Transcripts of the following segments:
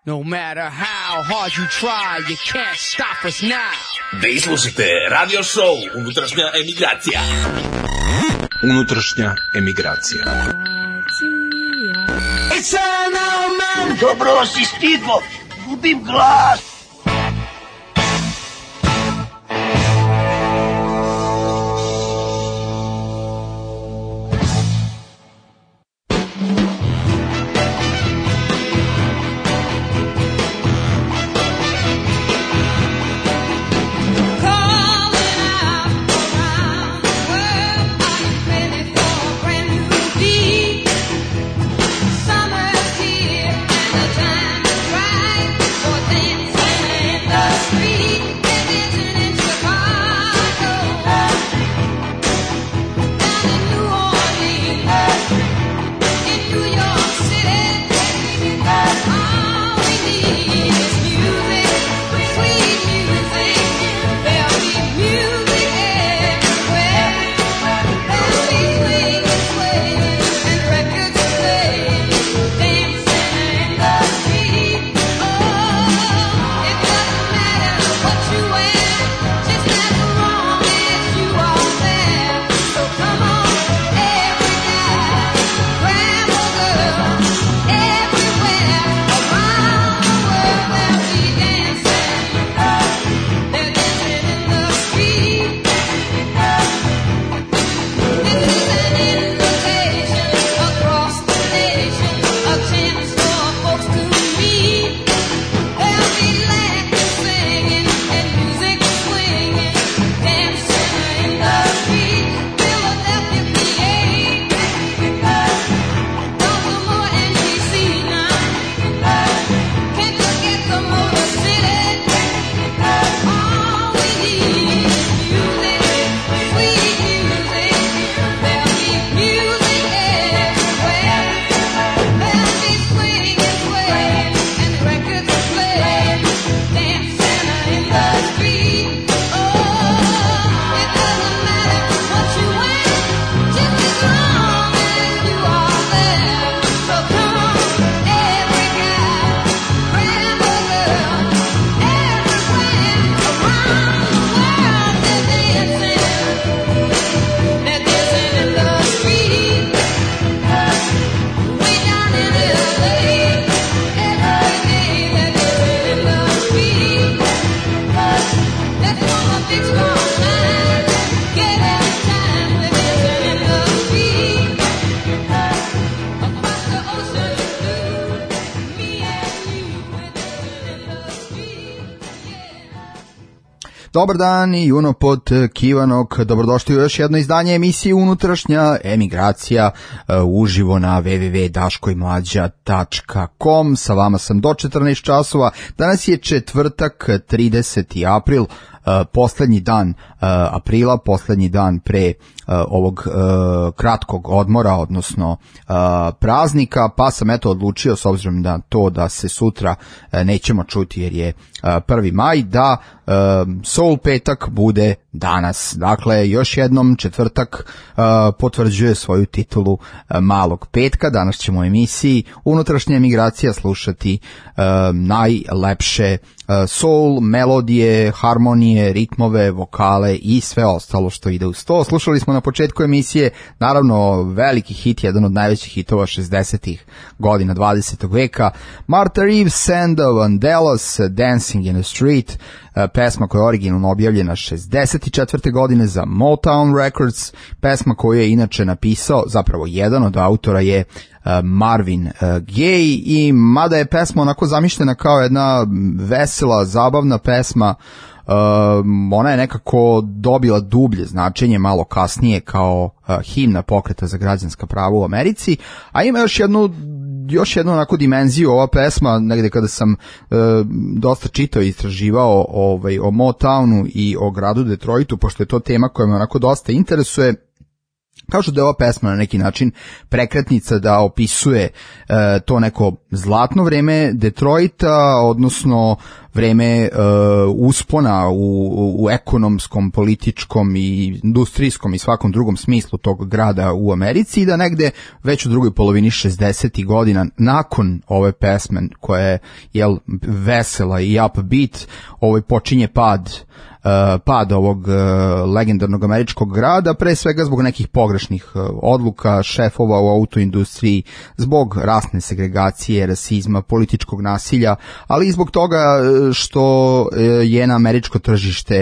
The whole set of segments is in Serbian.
No matter how hard you try, you can't stop us now. Vi slušate radio show Unutrašnja emigracija. Unutrašnja emigracija. It's an old man. Dobro si stigo, gubim glas. Dobar dan i Juno pod Kivanog, dobrodošli u još jedno izdanje emisije Unutrašnja emigracija uživo na www.daškoimlađa.com. Sa vama sam do 14 časova. Danas je četvrtak, 30. april, poslednji dan aprila, poslednji dan pre ovog kratkog odmora, odnosno praznika, pa sam eto odlučio, s obzirom na to da se sutra nećemo čuti jer je 1. maj, da Soul petak bude danas. Dakle, još jednom četvrtak potvrđuje svoju titulu malog petka. Danas ćemo u emisiji Unutrašnja emigracija slušati najlepše soul, melodije, harmonije, ritmove, vokale i sve ostalo što ide uz to. Slušali smo na početku emisije, naravno, veliki hit, jedan od najvećih hitova 60-ih godina 20. veka, Martha Reeves and the Vandellas, Dancing in the Street, pesma koja je originalno objavljena 64. godine za Motown Records, pesma koju je inače napisao, zapravo jedan od autora je Marvin Gaye, i mada je pesma onako zamišljena kao jedna vesela, zabavna pesma, ona je nekako dobila dublje značenje malo kasnije kao himna pokreta za građanska prava u Americi, a ima još jednu onako dimenziju ova pesma, negde kada sam dosta čitao i istraživao o Motownu i o gradu Detroitu, pošto je to tema koja me onako dosta interesuje. Kao što je ova pesma na neki način prekretnica da opisuje to neko zlatno vreme Detroita, odnosno vreme uspona u ekonomskom, političkom i industrijskom i svakom drugom smislu tog grada u Americi, i da negde već u drugoj polovini 60. godina nakon ove pesme koja je vesela i upbeat, počinje pad ovog legendarnog američkog grada, pre svega zbog nekih pogrešnih odluka šefova u autoindustriji, zbog rasne segregacije, rasizma, političkog nasilja, ali i zbog toga što je na američko tržište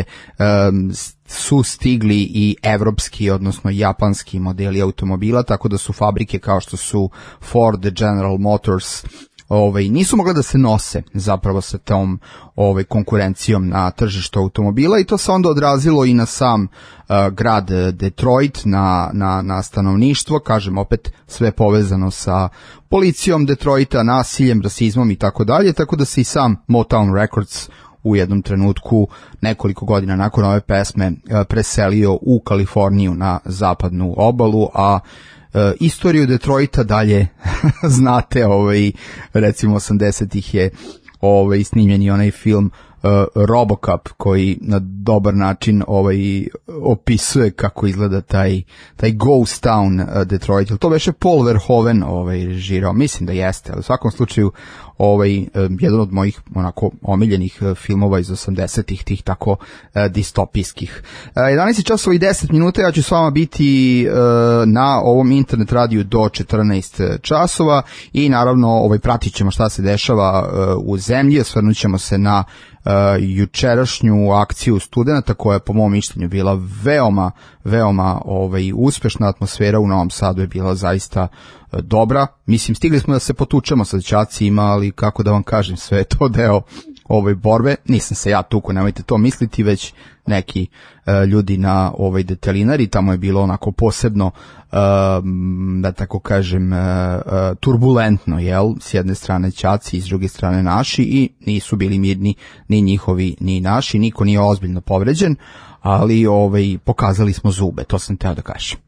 su stigli i evropski, odnosno japanski modeli automobila, tako da su fabrike kao što su Ford, General Motors, nisu mogli da se nose zapravo sa tom konkurencijom na tržištu automobila, i to se onda odrazilo i na sam grad Detroit, na stanovništvo, kažem opet sve povezano sa policijom Detroita, nasiljem, rasizmom i tako dalje, tako da se i sam Motown Records u jednom trenutku, nekoliko godina nakon ove pesme, preselio u Kaliforniju na zapadnu obalu, a istoriju Detroita dalje znate, recimo 80-ih je snimljen i onaj film Robocop, koji na dobar način opisuje kako izgleda taj ghost town Detroit. To beše Paul Verhoeven režirao, mislim da jeste, ali u svakom slučaju jedan od mojih onako omiljenih filmova iz 80-ih, tih tako distopijskih. 11 časova i 10 minuta, ja ću s vama biti na ovom internet radiju do 14 časova i naravno pratit ćemo šta se dešava u zemlji, osvrnut ćemo se na jučerašnju akciju studenata koja je po mom mišljenju bila veoma uspešna. Atmosfera u Novom Sadu je bila zaista dobra. Mislim, stigli smo da se potučemo sa đacima, ali kako da vam kažem, sve je to deo borbe. Nisam se ja tuko, nemojte to misliti, već neki ljudi na detelinari. Tamo je bilo onako posebno, da tako kažem, turbulentno, s jedne strane đaci, s druge strane naši, i nisu bili mirni ni njihovi ni naši, niko nije ozbiljno povređen, ali pokazali smo zube, to sam teo da kažem.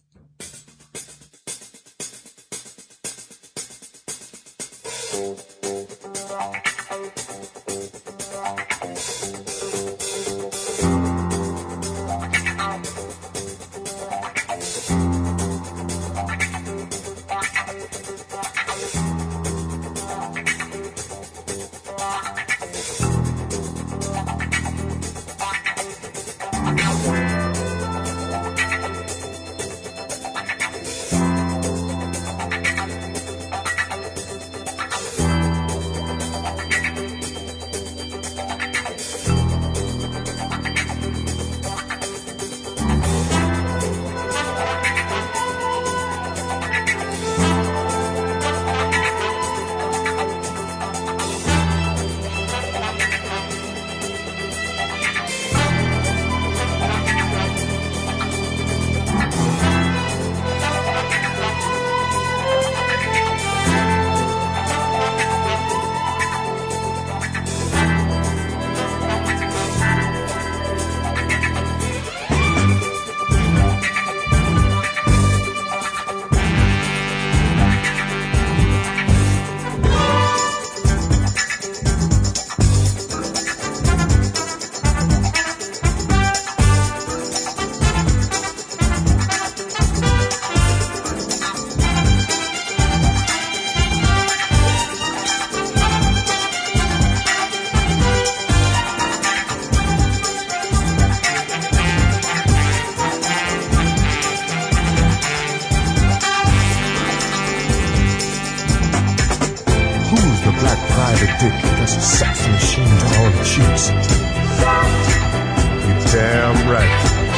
That's a sex machine to all the chicks. You're damn right.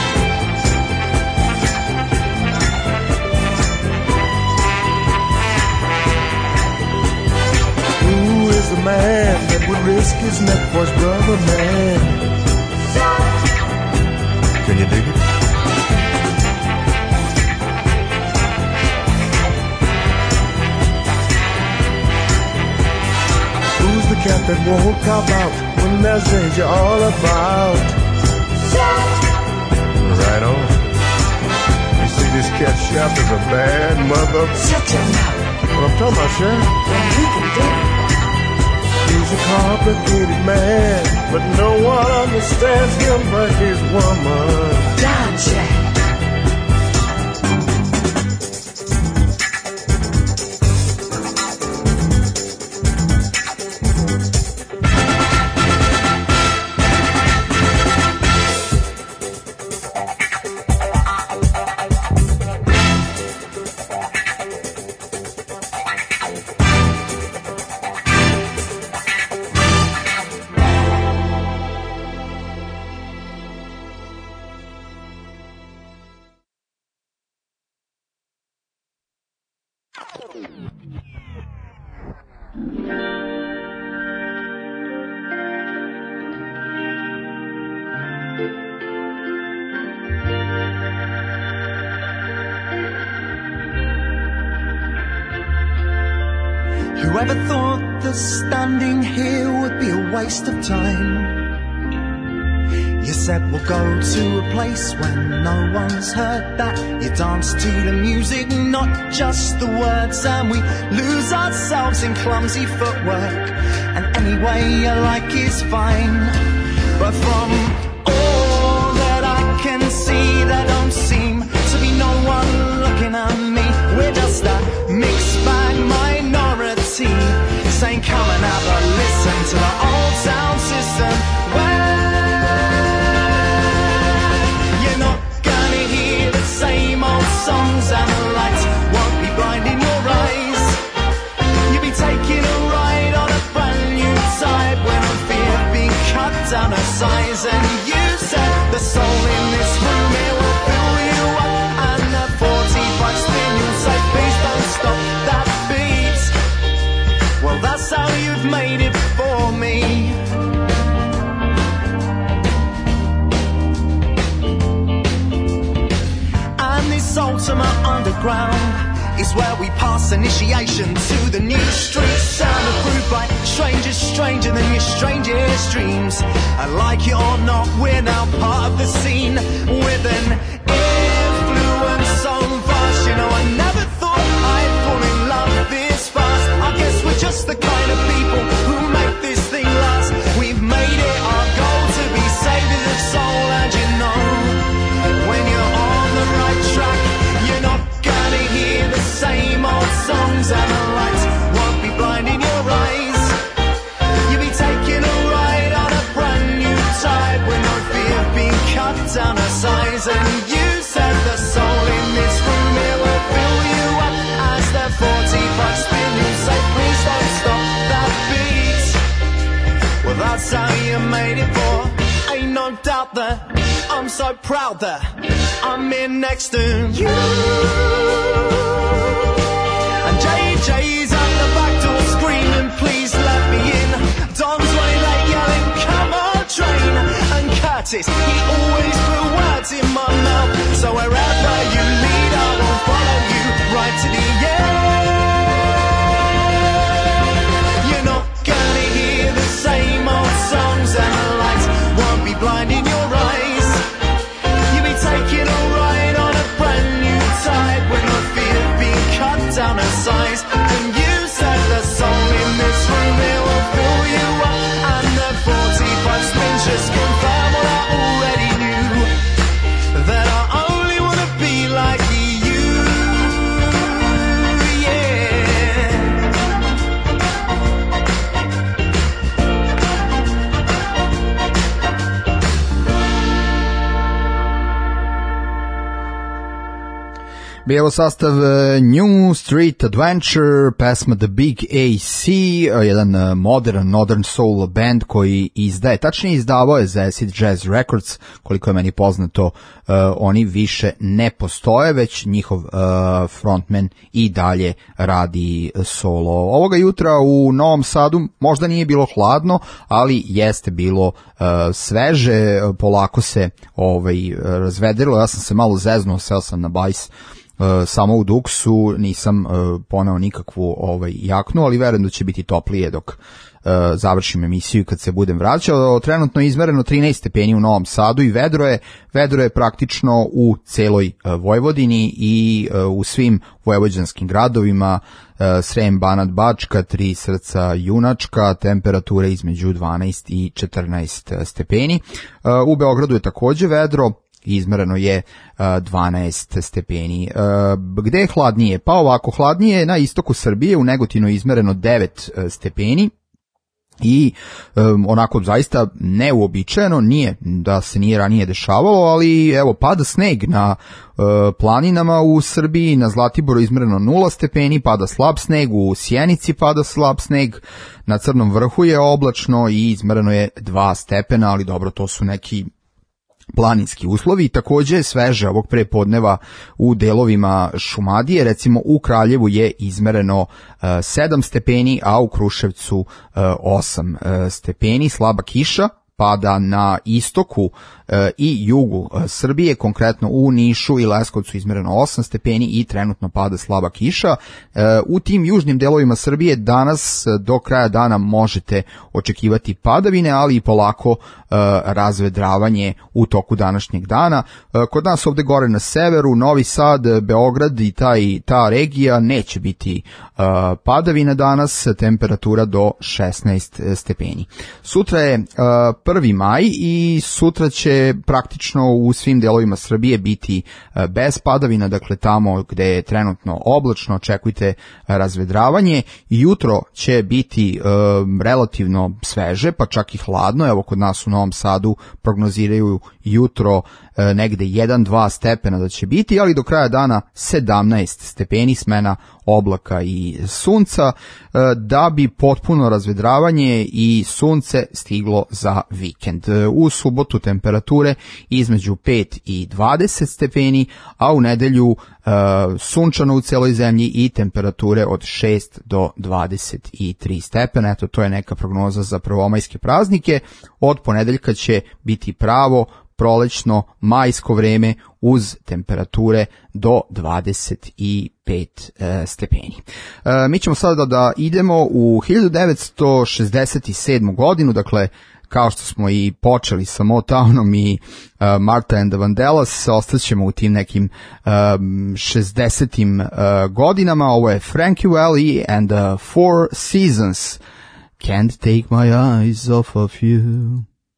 Who is the man that would risk his neck for his brother, man? Can you dig it? Who's the cat that won't cop out when there's danger all about? Right on. You see this cat chef is a bad mother. Shut your mouth. What I'm talking about, Chef? You can do it. He's a complicated man, but no one understands him but his woman. Down, Jack. Whoever thought that standing here would be a waste of time? You said we'll go to a place when no one's heard that. You dance to the music, not just the words, and we lose ourselves in clumsy footwork. And any way you like is fine. But from all that I can see, there don't seem to be no one looking at me. We're just a mixed bag minority, saying come and have a listen to the old sound system. You're not gonna hear the same old songs, and the lights won't be blinding your eyes. You'll be taking a ride on a brand new type when I fear being cut down to size. And you said the soul in this room, it will fill you up, and the 45 spin you'll say please don't stop that beat. Well, that's how you've made it for me. And this ultimate underground is where we pass initiation to the new street sound, approved by strangers stranger than your strangest dreams. And like it or not, we're now part of the scene with an influence so vast. You know, I never thought I'd fall in love this fast. I guess we're just the kind of people who make this thing last. We've made it our goal to be savers of soul, and you know, when you're on the right track, you're not gonna hear the same old songs, and the lights won't be blinding your eyes. You'll be taking a ride on a brand new type with no fear of being cut down to size. And you said the soul in this room, it will fill you up as the 45 spin. You say please don't stop that beat. Well, that's how you made it, for ain't no doubt that I'm so proud that I'm in next to you. And JJ's at the back door screaming please let me in. Don's running late yelling come on train. And Curtis, he always put words in my mouth, so wherever you lead I will follow you right to the end. You're not gonna hear the same old songs, and the lights won't be blinding your eyes. You'll be taking a ride on a brand new type with no fear of being cut down to size. And you said the soul in this room, it will fill you up, and the 45 spins just confirm what I already knew, that I only wanna be like you, yeah. Bilo sastav New Street Adventure, pesma The Big AC, jedan modern soul band koji izdaje, tačnije izdavao je za Acid Jazz Records, koliko je meni poznato, oni više ne postoje, već njihov frontman i dalje radi solo. Ovoga jutra u Novom Sadu možda nije bilo hladno, ali jeste bilo sveže, polako se razvedrilo, ja sam se malo zeznuo, seo sam na bajs samo u duksu, nisam poneo nikakvu jaknu, ali verujem da će biti toplije dok završim emisiju kad se budem vraćao. Trenutno je izmereno 13 stepeni u Novom Sadu i vedro je praktično u celoj Vojvodini i u svim vojvođanskim gradovima, Srem, Banat, Bačka, Tri Srca, Junačka, temperature između 12 i 14 stepeni. U Beogradu je takođe vedro, izmereno je 12 stepeni. Gde je hladnije? Pa ovako, hladnije je na istoku Srbije, u Negotinu je izmereno 9 stepeni i onako zaista neuobičajeno, nije da se nije ranije dešavalo, ali evo pada sneg na planinama u Srbiji, na Zlatiboru izmereno 0 stepeni, pada slab sneg, u Sjenici pada slab sneg, na Crnom vrhu je oblačno i izmereno je 2 stepena, ali dobro, to su neki planinski uslovi. Takođe sveže ovog prepodneva u delovima Šumadije, recimo u Kraljevu je izmereno 7 stepeni, a u Kruševcu 8 stepeni, slaba kiša pada na istoku i jugu Srbije, konkretno u Nišu i Leskovcu izmereno 8 stepeni i trenutno pada slaba kiša. U tim južnim delovima Srbije danas do kraja dana možete očekivati padavine, ali i polako razvedravanje u toku današnjeg dana. Kod nas ovde gore na severu, Novi Sad, Beograd i ta regija neće biti padavina danas, temperatura do 16 stepeni. Sutra je 1. maj i sutra će praktično u svim delovima Srbije biti bez padavina, dakle tamo gde je trenutno oblačno očekujte razvedravanje. Jutro će biti relativno sveže, pa čak i hladno. Evo kod nas u Novom Sadu prognoziraju jutro negde 1-2 stepena da će biti, ali do kraja dana 17 stepeni, smena oblaka i sunca, da bi potpuno razvedravanje i sunce stiglo za vikend. U subotu temperature između 5 i 20 stepeni, a u nedelju sunčano u celoj zemlji i temperature od 6 do 23 stepena. Eto, to je neka prognoza za prvomajske praznike. Od ponedeljka će biti pravo prolećno majsko vreme uz temperature do 25 stepeni. Mi ćemo sada da idemo u 1967. godinu, dakle kao što smo i počeli sa Motownom i Martha and the Vandellas, ostaćemo u tim nekim 60. godinama. Ovo je Frankie Valli and the Four Seasons. Can't take my eyes off of you.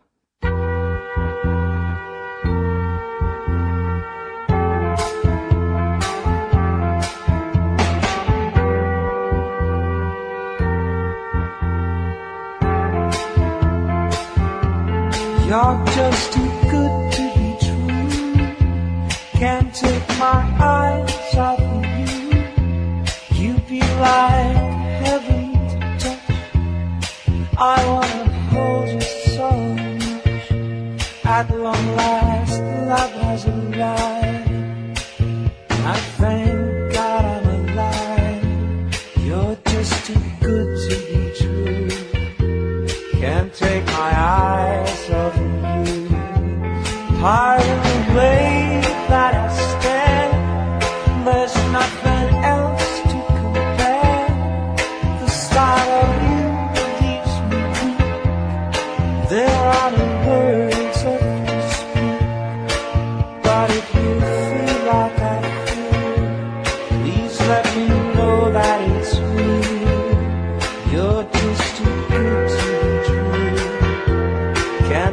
You're just too good to be true. Can't take my eyes off of you. You be like heaven to touch. I wanna hold you so much. At long last, love has arrived. I thank God I'm alive. You're just too good to be true. Can't take my eyes off of you. Tired of the way that I stand. There's nothing else to compare. The sight of you leaves me weak. There are no words left to speak. But if you feel like I feel, please let me know that it's real. You're just too good to be true. Can't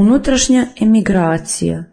Unutrašnja emigracija.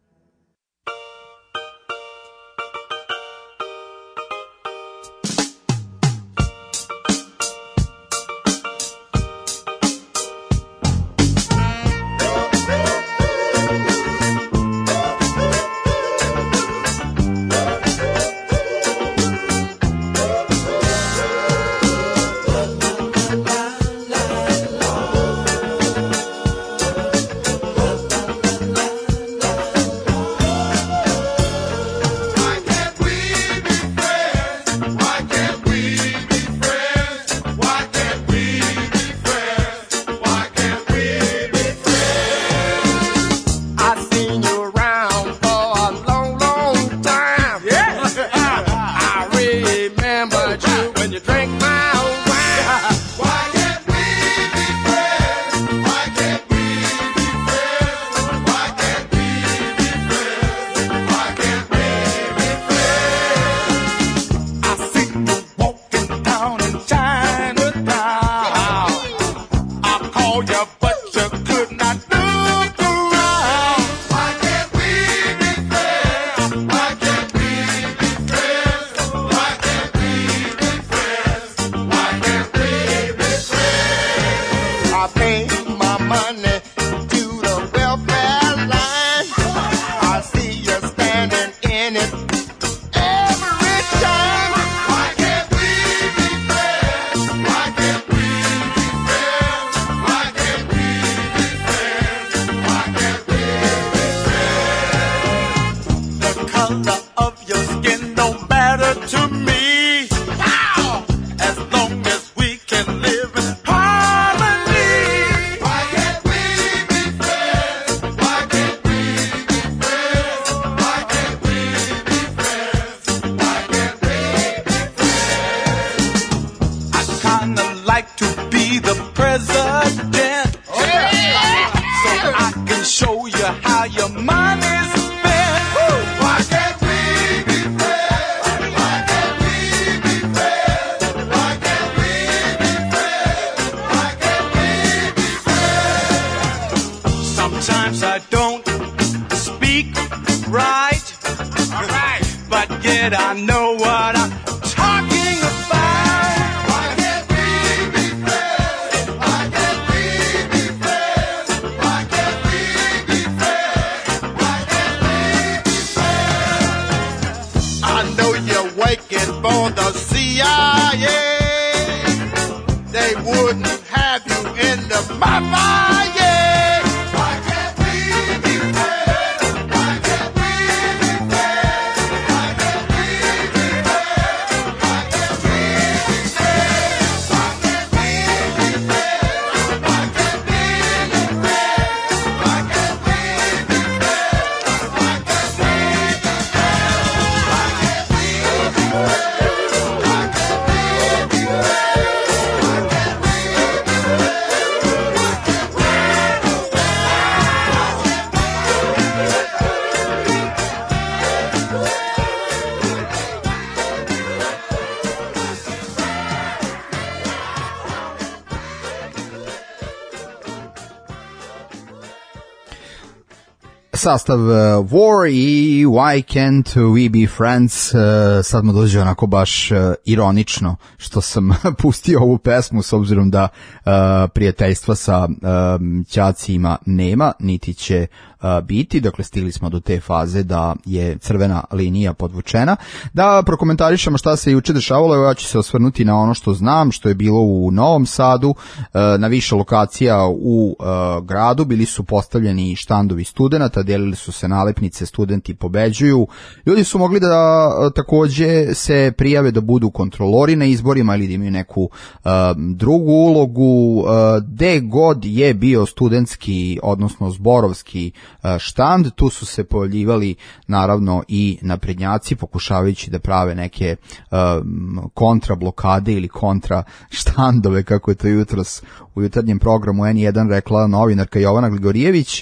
Sastav War i Why Can't We Be Friends. Sad mu dođe onako baš ironično što sam pustio ovu pesmu, s obzirom da prijateljstva sa ćacima nema, niti će biti. Dakle, stigli smo do te faze da je crvena linija podvučena. Da prokomentarišemo šta se juče dešavalo, ja ću se osvrnuti na ono što znam, što je bilo u Novom Sadu, na više lokacija u gradu. Bili su postavljeni štandovi studenata, delili su se nalepnice Studenti pobeđuju. Ljudi su mogli da takođe se prijave da budu kontrolori na izborima ili da imaju neku drugu ulogu. Gde god je bio studentski, odnosno zborovski štand, tu su se pojavljivali naravno i naprednjaci, pokušavajući da prave neke kontra blokade ili kontra štandove, kako je to jutros u jutarnjem programu N1 rekla novinarka Jovana Gligorijević.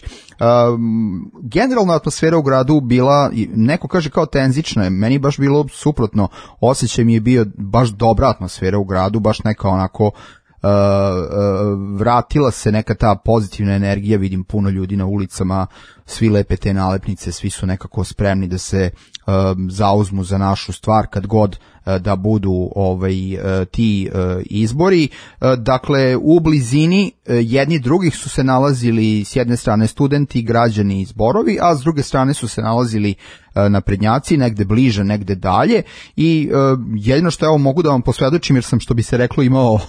Generalna atmosfera u gradu bila, neko kaže kao tenzična, meni baš bilo suprotno, osjećaj mi je bio baš dobra atmosfera u gradu, baš neka onako vratila se neka ta pozitivna energija, vidim puno ljudi na ulicama, svi lepe te nalepnice, svi su nekako spremni da se zauzmu za našu stvar kad god da budu ti izbori. Dakle, u blizini jedni drugih su se nalazili s jedne strane studenti, građani i zborovi, a s druge strane su se nalazili naprednjaci, negde bliže, negde dalje, i jedino što evo mogu da vam posvedočim, jer sam, što bi se reklo, imao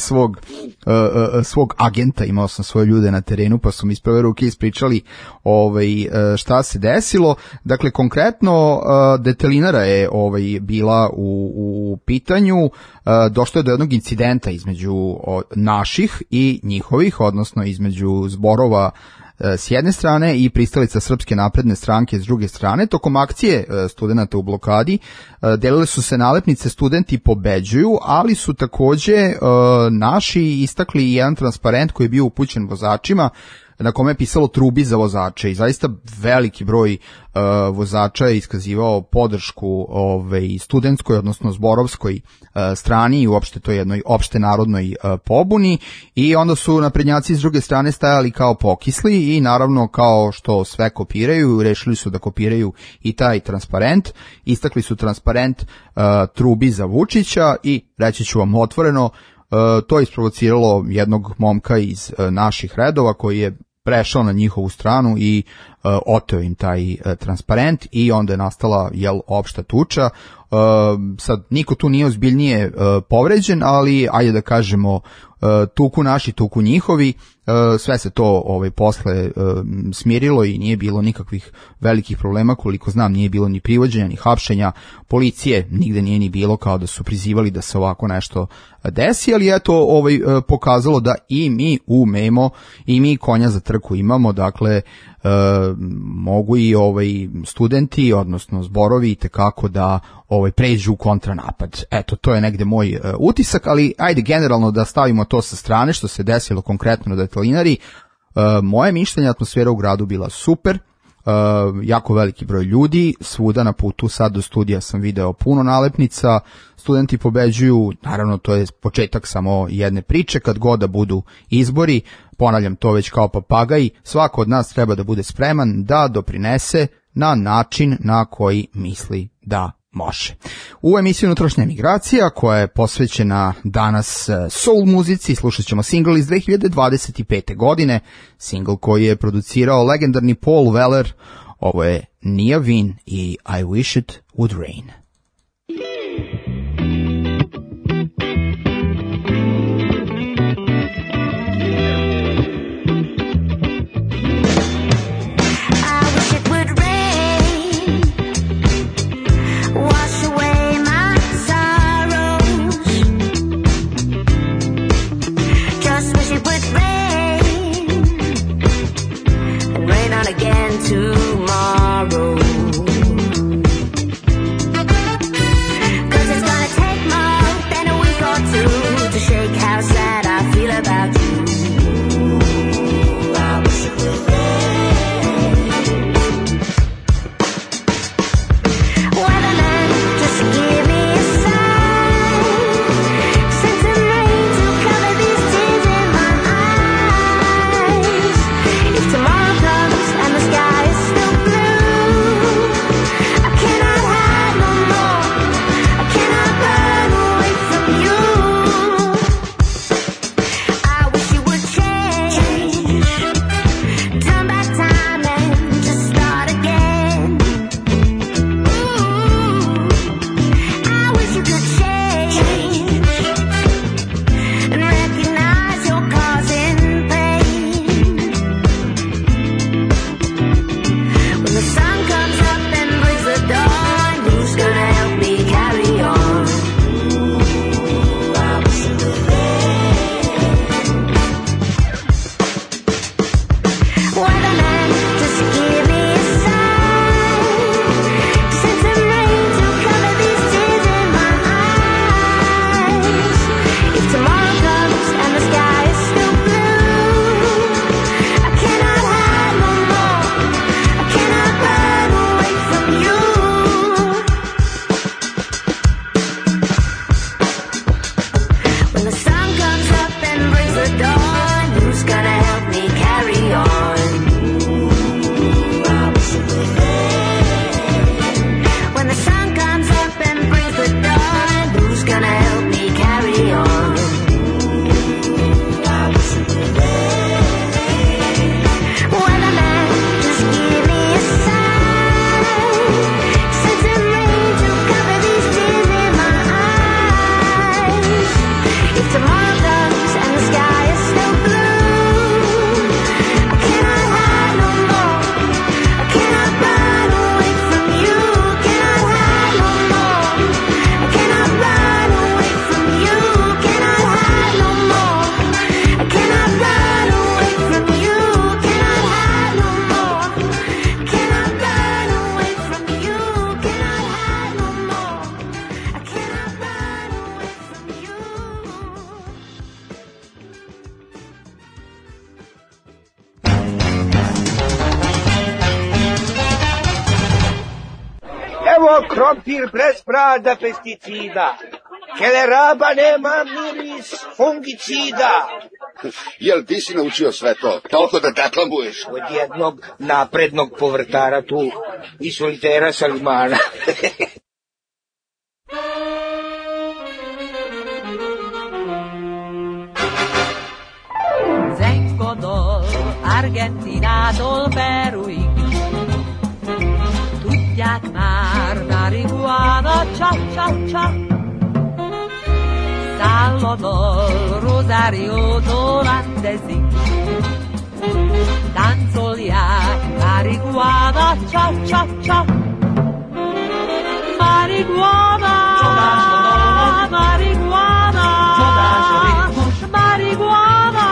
svog agenta, imao sam svoje ljude na terenu, pa su mi iz prve ruke ispričali šta se desilo. Dakle, konkretno detelinara je bila u pitanju, došlo je do jednog incidenta između naših i njihovih, odnosno između zborova s jedne strane i pristalica Srpske napredne stranke s druge strane. Tokom akcije studenata u blokadi delile su se nalepnice "Studenti pobeđuju", ali su takođe naši istakli jedan transparent koji je bio upućen vozačima, na kome je pisalo "Trubi za vozače", i zaista veliki broj vozača je iskazivao podršku studentskoj, odnosno zborovskoj strani i uopšte toj jednoj opšte narodnoj pobuni, i onda su naprednjaci s druge strane stajali kao pokisli i naravno, kao što sve kopiraju, rešili su da kopiraju i taj transparent. Istakli su transparent "Trubi za Vučića" i reći ću vam otvoreno, to je isprovociralo jednog momka iz naših redova koji je prešao na njihovu stranu i oteo im taj transparent, i onda je nastala opšta tuča. Sad niko tu nije ozbiljnije povređen, ali ajde da kažemo, tuku naši, tuku njihovi. Sve se to posle smirilo i nije bilo nikakvih velikih problema, koliko znam nije bilo ni privođenja, ni hapšenja, policije nigde nije ni bilo, kao da su prizivali da se ovako nešto desi, ali eto pokazalo da i mi umemo, i mi konja za trku imamo. Dakle, mogu i studenti, odnosno zborovi, itekako da pređu u kontranapad. Eto, to je negde moj utisak, ali ajde generalno da stavimo to sa strane što se desilo konkretno na detelinari. Moje mišljenje, atmosfera u gradu bila super, jako veliki broj ljudi, svuda na putu sad do studija sam video puno nalepnica, "Studenti pobeđuju", naravno to je početak samo jedne priče, kad god da budu izbori, ponavljam to već kao papagaj, svako od nas treba da bude spreman da doprinese na način na koji misli da može. U emisiji Unutrašnja emigracija, koja je posvećena danas soul muzici, slušat ćemo single iz 2025. godine, single koji je producirao legendarni Paul Weller. Ovo je Nia Vin i I Wish It Would Rain. Again tomorrow. Evo krompir bez brada pesticida. Keleraba nema miris fungicida. Jel ti si naučio sve to? Toliko da deklamuješ? Od jednog naprednog povrtara tu i solitera Salimana. Vengo Argentinától Peruig. Tudják már, marihuana, csa-csa-csa. Salvador, Rosáriótól Andesig. Táncolják, marihuana, csa-csa-csa. Marihuana, marihuana, marihuana.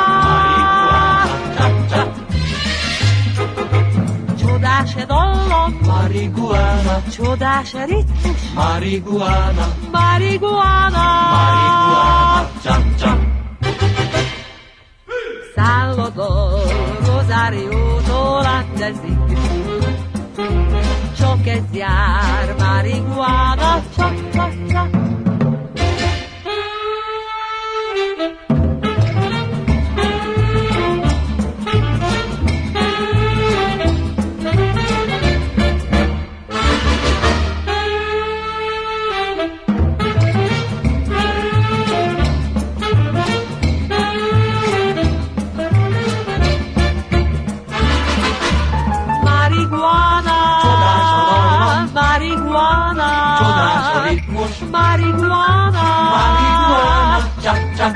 Csodás dallam, marihuana, csodás ritmus, marihuana, marihuana, marihuana, csak. Salvador, Rosáriótól Andesig. Csak ez jár, marihuana, csak. Marihuana, marihuana, csak.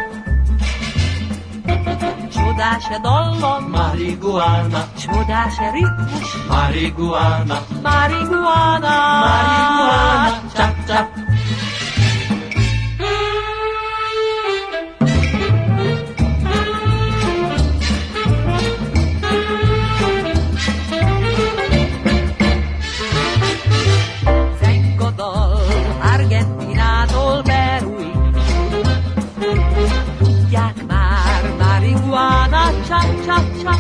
Csodás dallam, marihuana, csodás ritmus, marihuana, marihuana, marihuana, csak. Argentinától Peruig. Tudják már, marihuana, csa-csa-csa.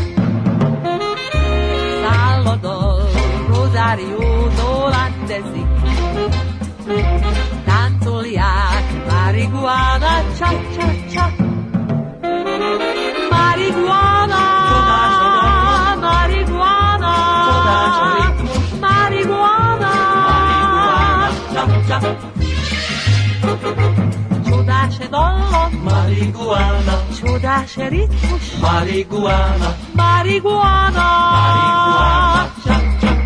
Salvador, Rosáriótól Andesig. Táncolják, marihuana, csa-csa-csa. Marihuana, marihuana, marihuana, csa-csa. Csodás dallam, marihuana, csodás ritmus, marihuana, marihuana, marihuana, csak.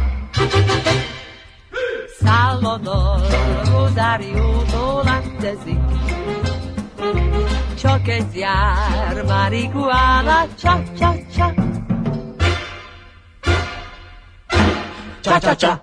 Salvador, Rosáriótól Andesig. Csak ez jár, marihuana, csak. Csa.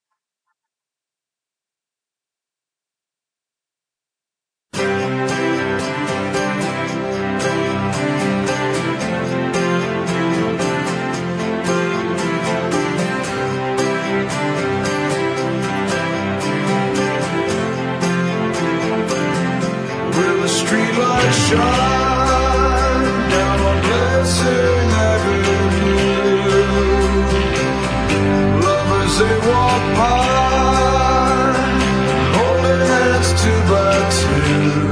Shine down on Blessing Avenue. Lovers they walk by, holding hands 2 by 2.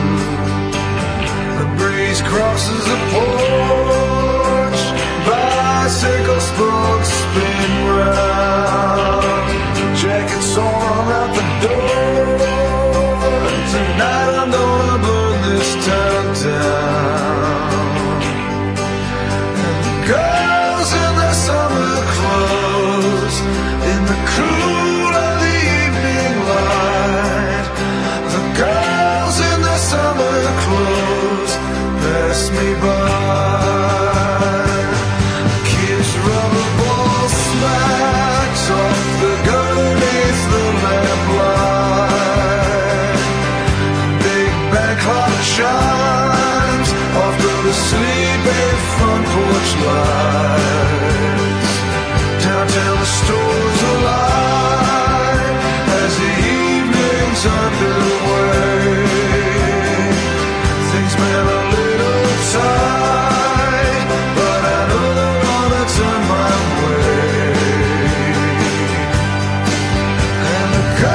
The breeze crosses the porch, bicycle spokes spin round. Jackets on out the door. Tonight I'm gonna burn this town down. And the girls in their summer clothes, in the cool of the evening light. The girls in their summer clothes pass me by. Kids rubber ball smacks off the gun beneath the lamplight. Clock shines off the sleeping front porch lights. Downtown the stores alive as the evening's underway. Things been a little tight, but I know they're gonna turn my way. And the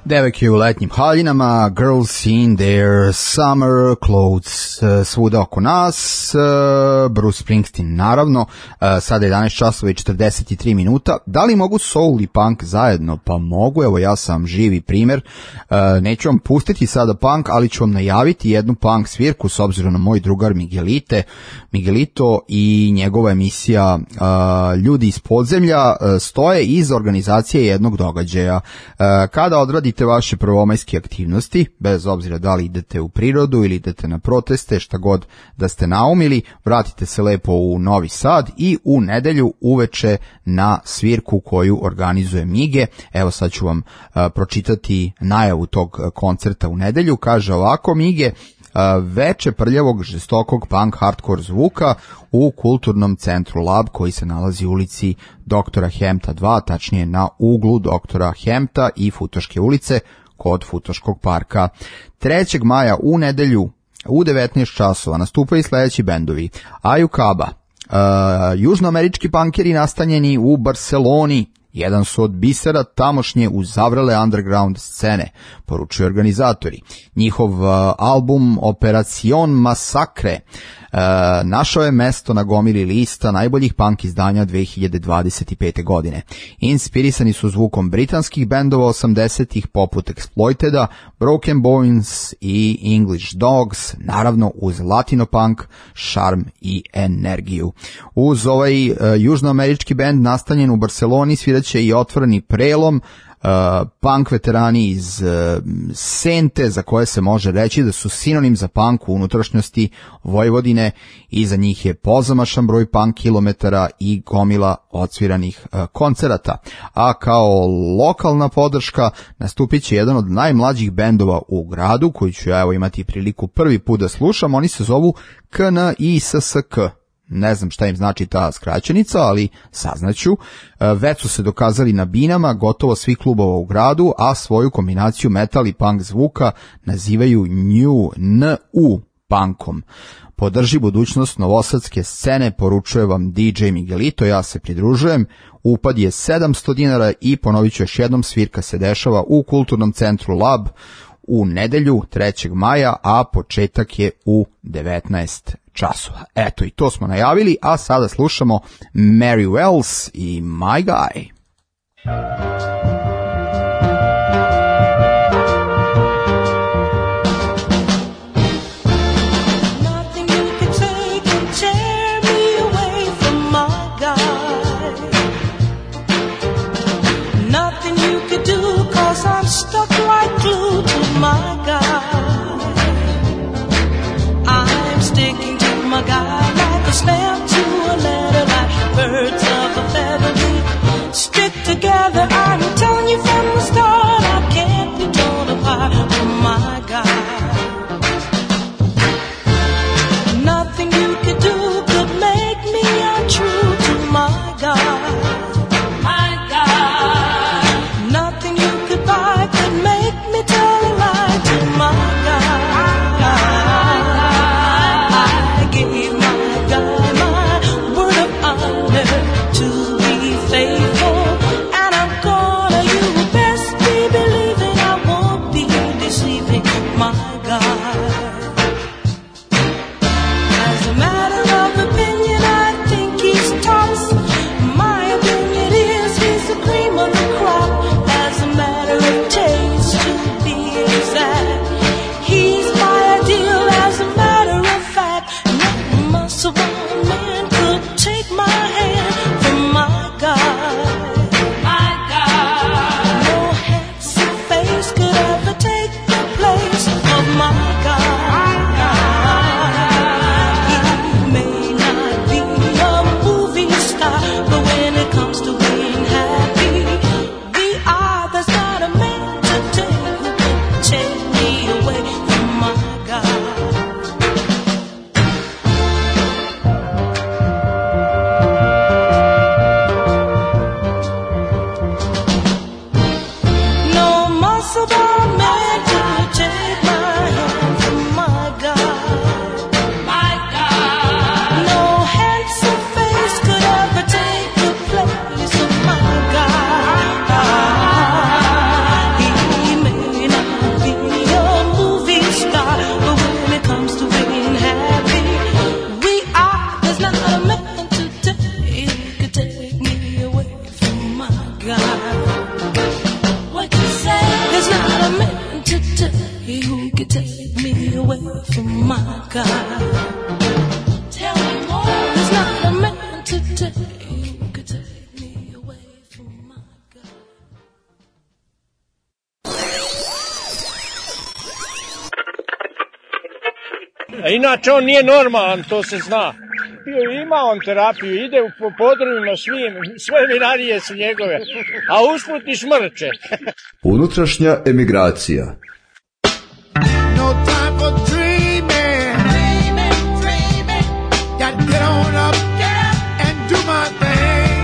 Devojke u letnjim haljinama, girls in their summer clothes, svuda oko nas, Bruce Springsteen naravno, sada je 11 časova i 43 minuta. Da li mogu soul i punk zajedno? Pa mogu, evo ja sam živi primer. Neću vam pustiti sada punk, ali ću vam najaviti jednu punk svirku s obzirom na moj drugar Miguelito i njegova emisija Ljudi iz podzemlja stoje iza organizacije jednog događaja. Kada odradite vaše prvomajske aktivnosti, bez obzira da li idete u prirodu ili idete na proteste, šta god da ste naumili, vratite se lepo u Novi Sad i u nedelju uveče na svirku koju organizuje Mige. Evo sad ću vam pročitati najavu tog koncerta u nedelju. Kaže ovako Mige: veče prljavog, žestokog punk hardcore zvuka u kulturnom centru Lab koji se nalazi u ulici Doktora Hemta 2, tačnije na uglu Doktora Hemta i Futoške ulice kod Futoškog parka. 3. maja u nedelju u 19 časova nastupaju sledeći bendovi: Ayukaba, južnoamerički punkeri nastanjeni u Barseloni, jedan su od bisera tamošnje uzavrele underground scene, poručuju organizatori. Njihov album Operacion Masakre našao je mesto na gomili lista najboljih punk izdanja 2025. godine. Inspirisani su zvukom britanskih bendova 80-ih poput Exploiteda, Broken Bones i English Dogs, naravno uz latino-punk, šarm i energiju. Uz ovaj južnoamerički bend nastanjen u Barceloni sviraće i Otvoreni prelom, punk veterani iz Sente, za koje se može reći da su sinonim za punk u unutrašnjosti Vojvodine. Iza njih je pozamašan broj punk kilometara i gomila odsviranih koncerata. A kao lokalna podrška nastupit će jedan od najmlađih bendova u gradu, koji ću ja evo imati priliku prvi put da slušam. Oni se zovu KNISSK. Ne znam šta im znači ta skraćenica, ali saznaću. Već su se dokazali na binama gotovo svih klubova u gradu, a svoju kombinaciju metal i punk zvuka nazivaju NU punkom. Podrži budućnost novosadske scene, poručuje vam DJ Miguelito, ja se pridružujem. Upad je 700 dinara i ponovit ću još jednom, svirka se dešava u kulturnom centru Lab u nedelju 3. maja, a početak je u 19 časova. Eto, i to smo najavili, a sada slušamo Mary Wells i My Guy. Stuck like glue to my guy. I'm sticking to my guy like a stamp to a letter, like birds of a feather. Stick together, I'm telling take me away from my God? Tell me more. There's not a man today who could take me away from my God. A inače on nije normalan, to se zna. Ima on terapiju, ide po podrumima sve vinarije su njegove, a usput i šmrče. Unutrašnja emigracija. No time for dreaming, dreaming, dreaming. Gotta get on up, and do my thing.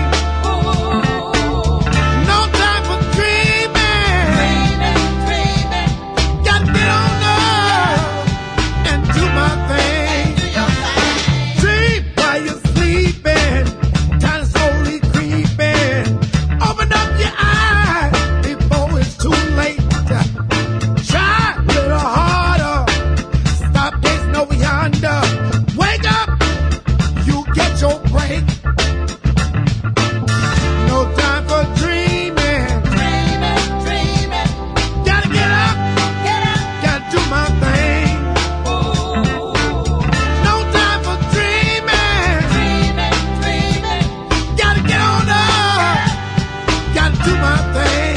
No time for dreaming, dreaming, dreaming. Gotta get on up, and do my thing. Dream while you're sleeping, time slowly creeping. Open up your eyes before it's too late. Try a little harder, stop gazing over yonder. Wake up, you get your break. No time for dreaming, dreaming, dreaming. Gotta get up, gotta do my thing. No time for dreaming, dreaming, dreaming. Gotta get on up, gotta do my thing.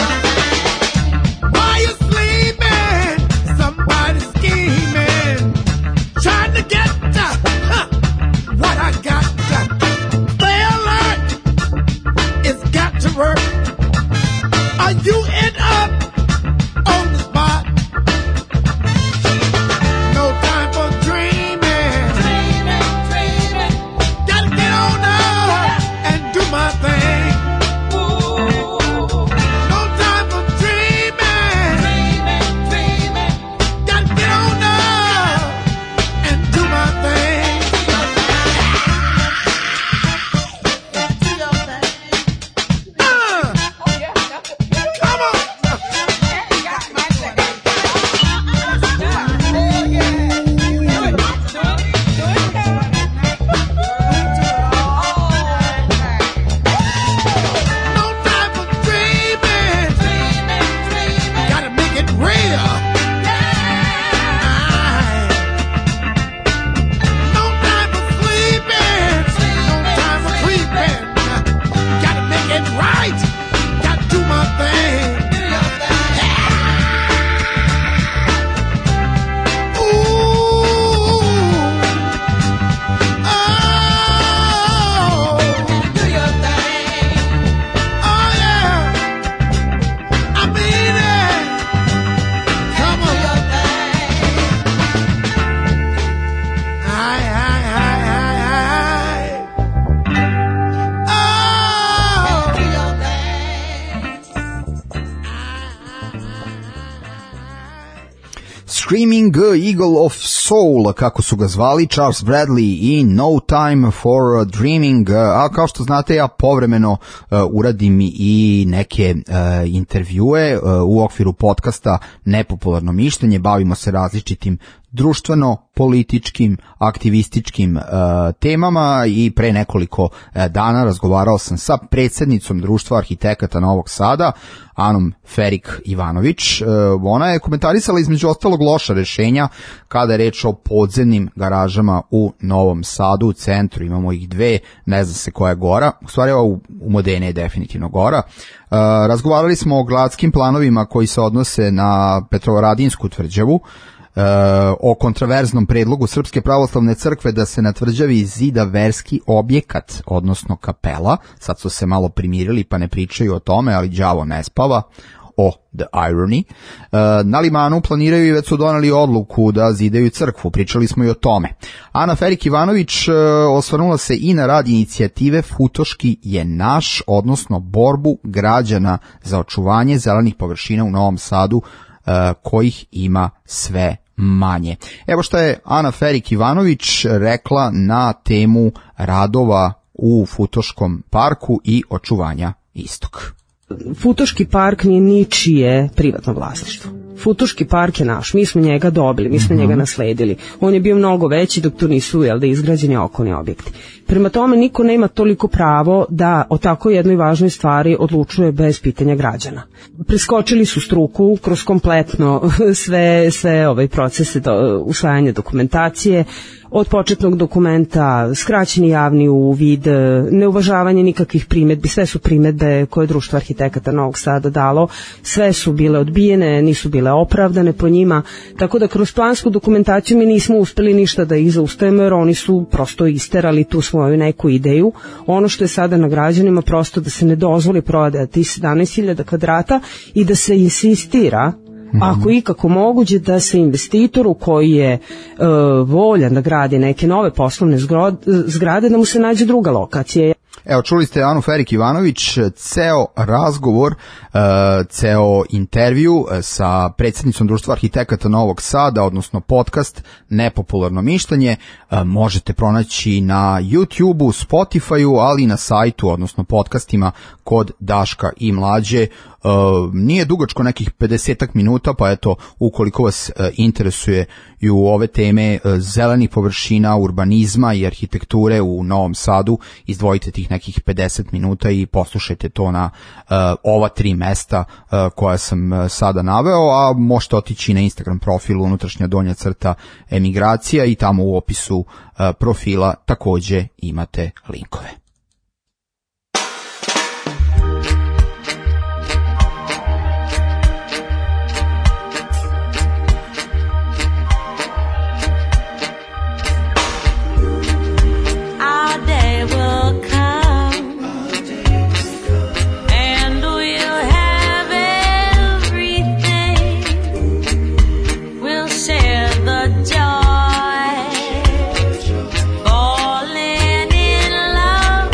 While you're sleeping, somebody's scheming, trying to get what I got. Stay alert, it's got to work. Or you end up on the spot. No time for dreaming, dreaming, dreaming. Gotta get on up and do my thing. No time for dreaming, dreaming, dreaming. Gotta get on up and do my thing. Come on. No time for dreaming, dreaming, dreaming. Gotta make it real. No time for sleeping, no time for creeping. Gotta make it right. Gotta do my thing. Ooh, oh, do your thing. Oh yeah, I mean it. Come on, do your thing. Aye. Oh, do your Screaming Eagle of Soul, kako su ga zvali, Charles Bradley i No Time for Dreaming. A kao što znate, ja povremeno uradim i neke intervjue u okviru podcasta Nepopularno mišljenje. Bavimo se različitim društveno-političkim, aktivističkim temama i pre nekoliko dana razgovarao sam sa predsjednicom Društva arhitekata Novog Sada, Anom Ferik Ivanović. Ona je komentarisala između ostalog loša rešenja kada je reč o podzemnim garažama u Novom Sadu, u centru. Imamo ih dve, ne zna se koja je gora, u stvari u Modene je definitivno gora. Razgovarali smo o gradskim planovima koji se odnose na Petrovaradinsku tvrđavu, o kontraverznom predlogu Srpske pravoslavne crkve da se na tvrđavi zida verski objekat, odnosno kapela. Sad su se malo primirili pa ne pričaju o tome, ali đavo ne spava. O, the irony. Na Limanu planiraju i već su doneli odluku da zidaju crkvu. Pričali smo i o tome. Ana Ferik Ivanović osvrnula se i na rad inicijative Futoški je naš, odnosno borbu građana za očuvanje zelenih površina u Novom Sadu, kojih ima sve manje. Evo šta je Ana Ferik Ivanović rekla na temu radova u Futoškom parku i očuvanja istog. Futoški park nije ničije privatno vlasništvo. Futuški park je naš, mi smo njega dobili, mi smo njega nasledili. On je bio mnogo veći dok tu nisu izgrađeni okolni objekti. Prema tome, niko nema toliko pravo da o tako jednoj važnoj stvari odlučuje bez pitanja građana. Preskočili su struku kroz kompletno sve procese usvajanja dokumentacije, od početnog dokumenta, skraćeni javni uvid, neuvažavanje nikakvih primedbi, sve su primedbe koje je Društvo arhitekata Novog Sada dalo, sve su bile odbijene, nisu bile opravdane po njima, tako da kroz plansku dokumentaciju mi nismo uspeli ništa da ih zaustavimo, jer oni su prosto isterali tu svoju neku ideju. Ono što je sada na građanima prosto da se ne dozvoli prodaja tih 17.000 kvadrata i da se insistira ako ikako moguće da se investitoru koji je voljan da gradi neke nove poslovne zgrade, da mu se nađe druga lokacija. Evo, čuli ste Anu Ferik-Ivanović, ceo razgovor, ceo intervju sa predsjednicom Društva arhitekata Novog Sada, odnosno podcast Nepopularno mišljenje, možete pronaći na YouTube-u, Spotify-u, ali i na sajtu, odnosno podcastima kod Daška i Mlađe. Nije dugačko, nekih 50 minuta, pa eto, ukoliko vas interesuje i u ove teme zelenih površina, urbanizma i arhitekture u Novom Sadu, izdvojite tih nekih 50 minuta i poslušajte to na ova 3 mesta koja sam sada naveo, a možete otići na Instagram profilu _emigracija i tamo u opisu profila takođe imate linkove. Falling in love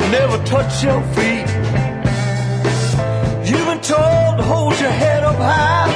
never touch your feet. You've been told to hold your head up high,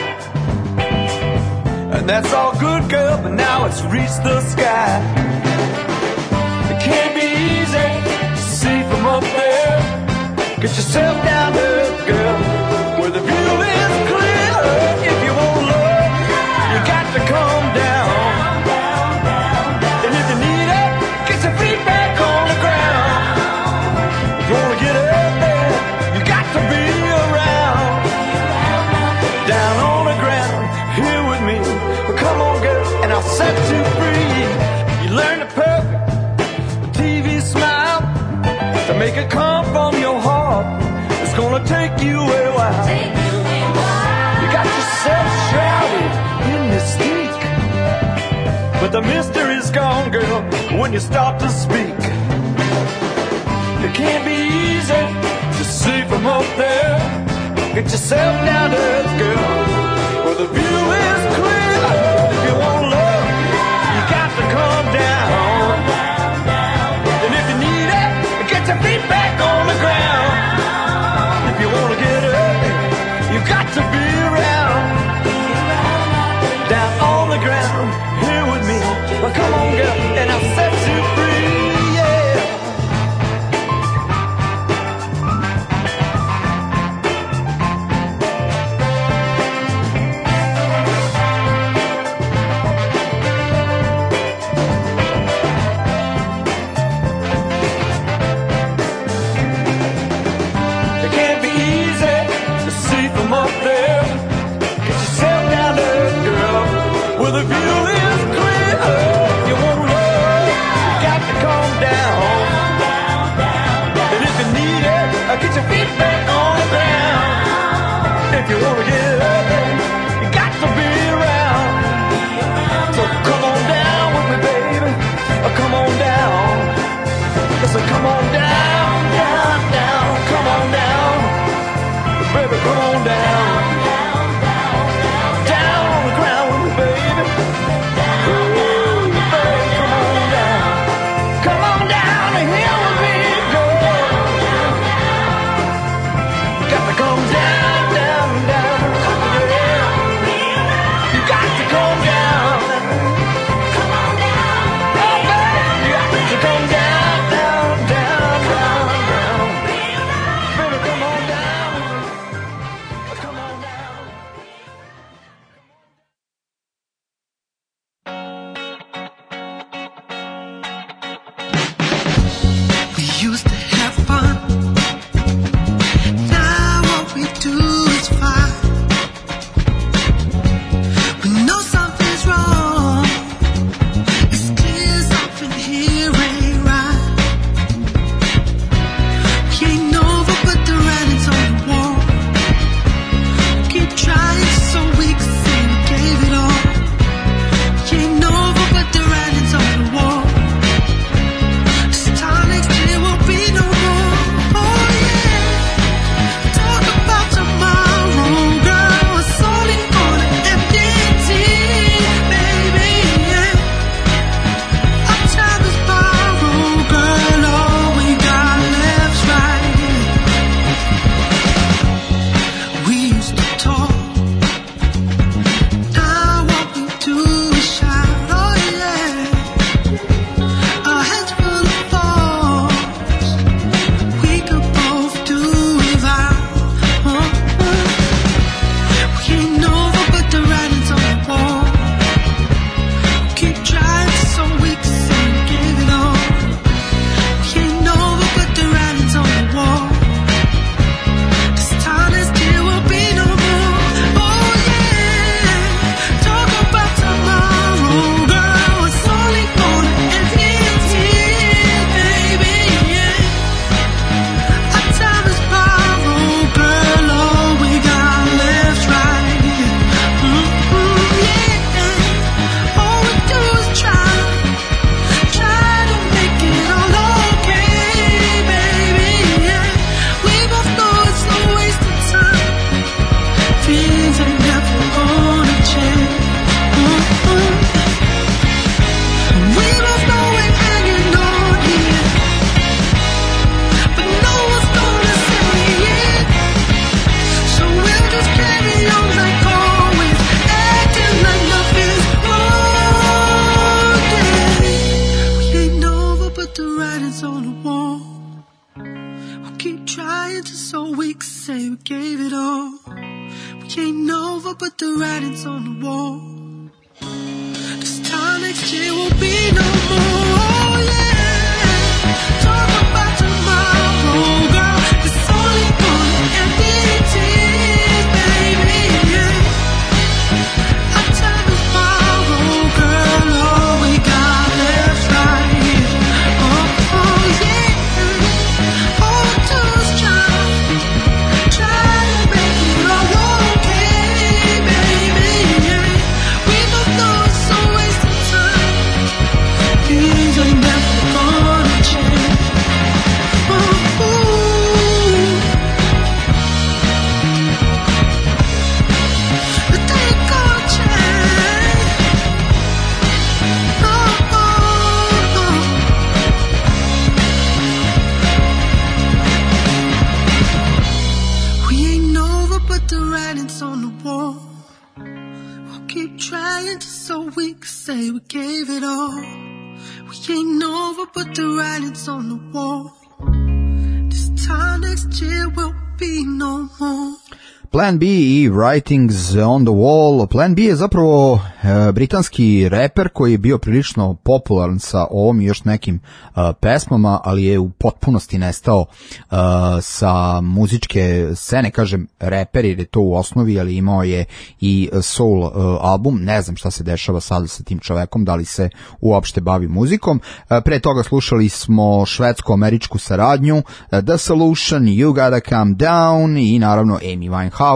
and that's all good, girl, but now it's reached the sky. It can't be easy to see from up there. Get yourself down to earth, girl, where the view is clear. If you want love, you got to calm down. And if you need it, get your feet back on the ground. If you want to get up there, you got to be around. Down on the ground, here with me. Come on, girl, and I'll set you free. You learn the perfect TV smile to make it come from your heart. It's gonna take you a while. You got yourself shrouded in mystique, but the mystery's gone, girl, when you start to speak. It can't be easy to see from up there. Get yourself down to earth, girl, where the view is clear. If you want love, you got to calm down. And if you need it, get your feet back on the ground. If you want to get up, you got to be around. Down on the ground, here with me. Well, come on, girl, and I'll set you free. keep trying to so we can say we gave it all. We ain't over, but the writing's on the wall. This time next year will be no more. Oh yeah, talk about tomorrow, girl. It's only gonna end in tears, baby. Yeah. I tell tomorrow, girl, all we got left right here. Oh, oh yeah. All we do is try to make it all okay, baby. Yeah. We both know it's a waste of time. Things ain't never gonna change. Oh, ooh. But they ain't gonna change. Oh, oh, oh. We ain't over, but the writing's on the wall. We'll keep trying just so we can say we gave it all. We ain't over, but the writing's on the wall. This time next year will be no more. Plan B i Writings on the Wall. Plan B je zapravo britanski reper koji je bio prilično popularan sa ovom i još nekim pesmama, ali je u potpunosti nestao sa muzičke scene, kažem reper jer je to u osnovi, ali imao je i soul album. Ne znam šta se dešava sada sa tim čovekom, da li se uopšte bavi muzikom. Pre toga slušali smo švedsko-američku saradnju The Solution, You Gotta Calm Down i naravno Amy Winehouse.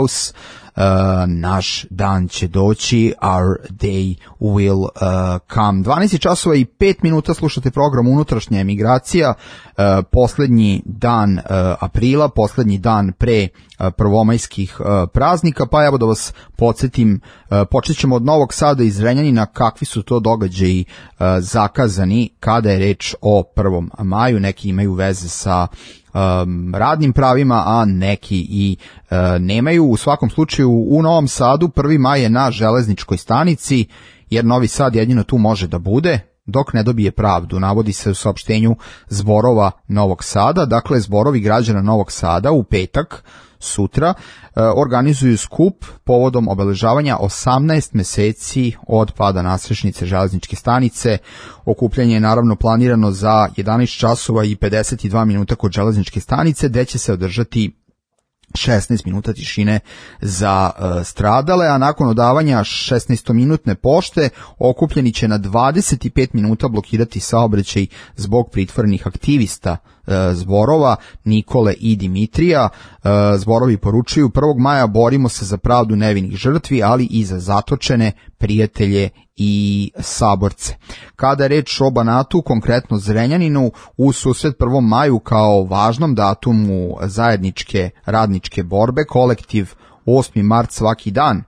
Naš dan će doći, Our Day Will Come. 12 časova i 5 minuta, slušate program Unutrašnja emigracija, poslednji dan aprila, poslednji dan pre prvomajskih praznika, pa evo da vas podsjetim, počet ćemo od Novog Sada iz Zrenjanina, kakvi su to događaji zakazani kada je reč o 1. maju, neki imaju veze sa radnim pravima, a neki i nemaju. U svakom slučaju u Novom Sadu 1. maj je na železničkoj stanici, jer Novi Sad jedino tu može da bude dok ne dobije pravdu, navodi se u saopštenju zborova Novog Sada. Dakle, zborovi građana Novog Sada u petak, sutra, organizuju skup povodom obeležavanja 18 meseci od pada nasrešnice železničke stanice. Okupljanje je naravno planirano za 11 časova i 52 minuta kod železničke stanice, gde će se održati 16 minuta tišine za stradale, a nakon odavanja 16-minutne pošte okupljeni će na 25 minuta blokirati saobraćaj zbog pritvorenih aktivista zborova Nikole i Dimitrija. Zborovi poručuju: 1. maja borimo se za pravdu nevinih žrtvi, ali i za zatočene, prijatelje i saborce. Kada je reč o Banatu, konkretno Zrenjaninu, u susret 1. maju kao važnom datumu zajedničke radničke borbe, kolektiv 8. mart svaki dan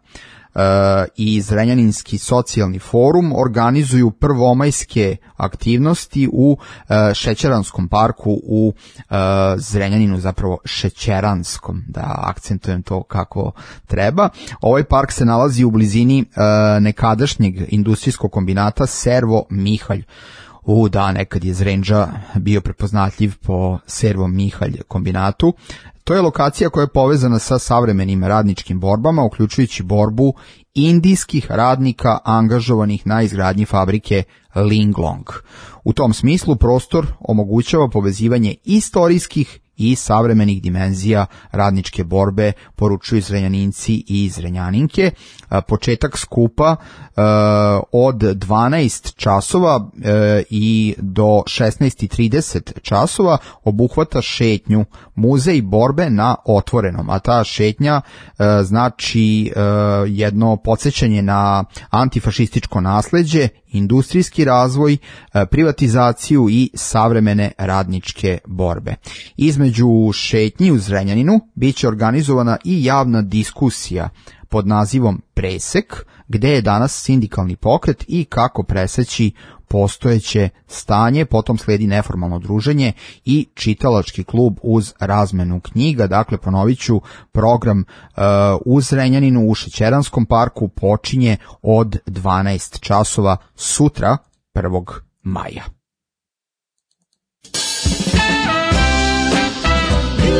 i Zrenjaninski socijalni forum organizuju prvomajske aktivnosti u Šećeranskom parku u Zrenjaninu, zapravo Šećeranskom, da akcentujem to kako treba. Ovaj park se nalazi u blizini nekadašnjeg industrijskog kombinata Servo Mihalj. Da, nekad je Zrenđa bio prepoznatljiv po Servo Mihalj kombinatu. To je lokacija koja je povezana sa savremenim radničkim borbama, uključujući borbu indijskih radnika angažovanih na izgradnji fabrike Linglong. U tom smislu prostor omogućava povezivanje istorijskih i savremenih dimenzija radničke borbe, poručuju Zrenjaninci i Zrenjaninke. Početak skupa od 12 časova i do 16:30 časova obuhvata šetnju Muzej borbe na otvorenom, a ta šetnja znači jedno podsjećanje na antifašističko nasleđe, industrijski razvoj, privatizaciju i savremene radničke borbe. Između šetnji u Zrenjaninu biće organizovana i javna diskusija pod nazivom Presek, gde je danas sindikalni pokret i kako preseći postojeće stanje, potom sledi neformalno druženje i čitalački klub uz razmenu knjiga. Dakle, ponovit ću, program u Zrenjaninu u Šećeranskom parku počinje od 12 časova sutra 1. maja.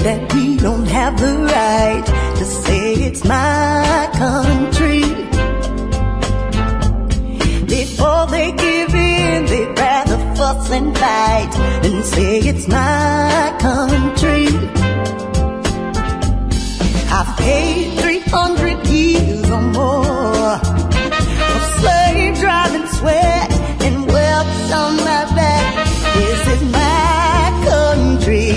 that we don't have the right to say it's my country. Before they give in, they'd rather fuss and fight than say it's my country. I've paid 300 years or more of slave driving sweat and welts on my back. This is my country.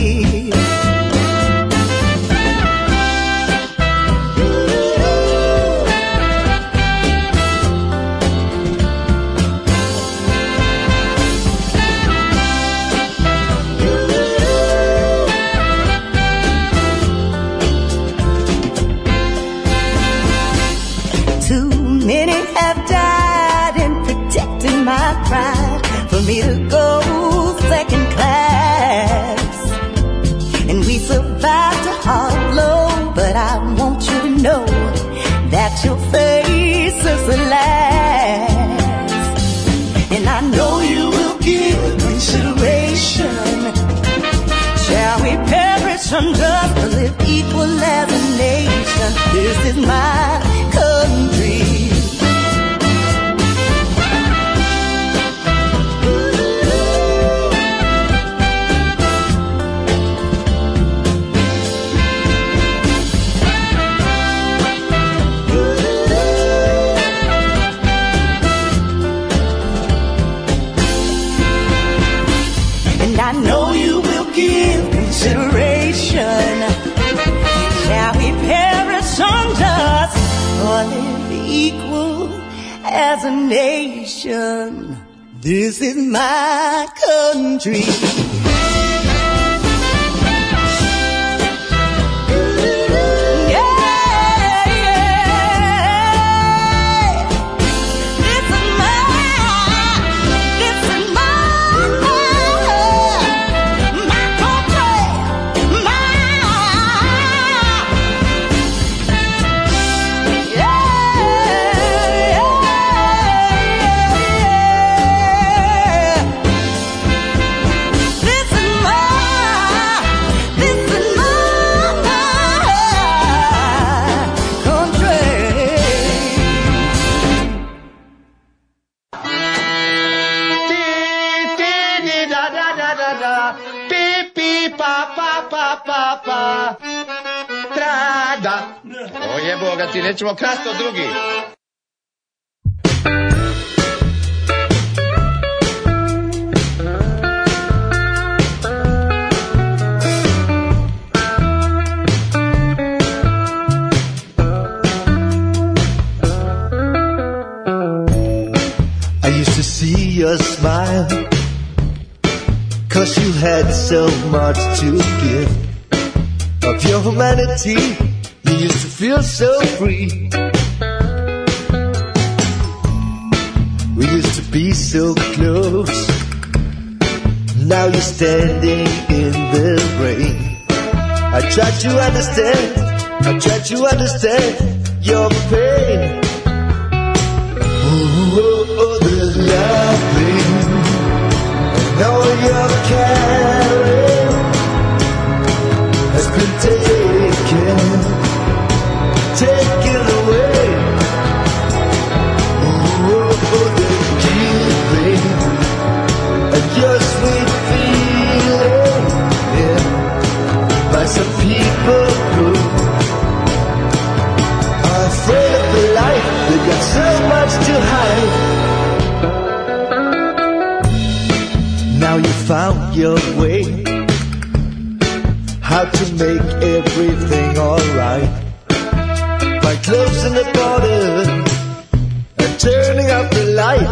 Many have died in protecting my pride, for me to go second class. And we survived a hard blow, but I want you to know that your face is the last. And I know you will give consideration. Shall we perish unjust or live equal as a nation? This is my country. I know you will give consideration. Shall we perish unjust or live equal as a nation? This is my country. O jebo ga ti, nećemo krasti od drugih. I used to see your smile, 'cause you had so much to give. Of your humanity, you used to feel so free. We used to be so close. Now you're standing in the rain. I try to understand, I try to understand your pain. Oh, the loving and all your caring has been taken away. Oh, the giving and your sweet feeling, yeah, by some people who are afraid of the light. They got so much to hide. Now you found your way, how to make everything alright, by closing the border and turning up the light.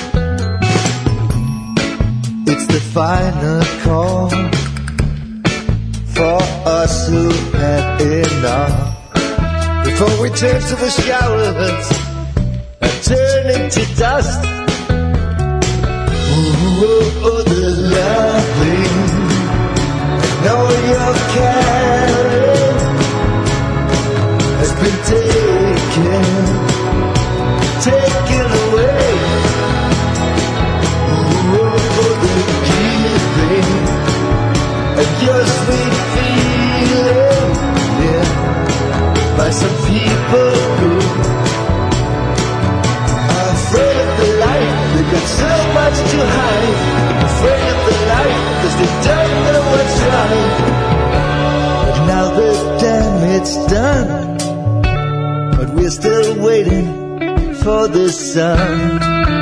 It's the final call for us who had enough, before we turn to the showers and turn into dust. Oh, the loving and all your caring has been taken away. Oh, the giving and your sweet feeling sun.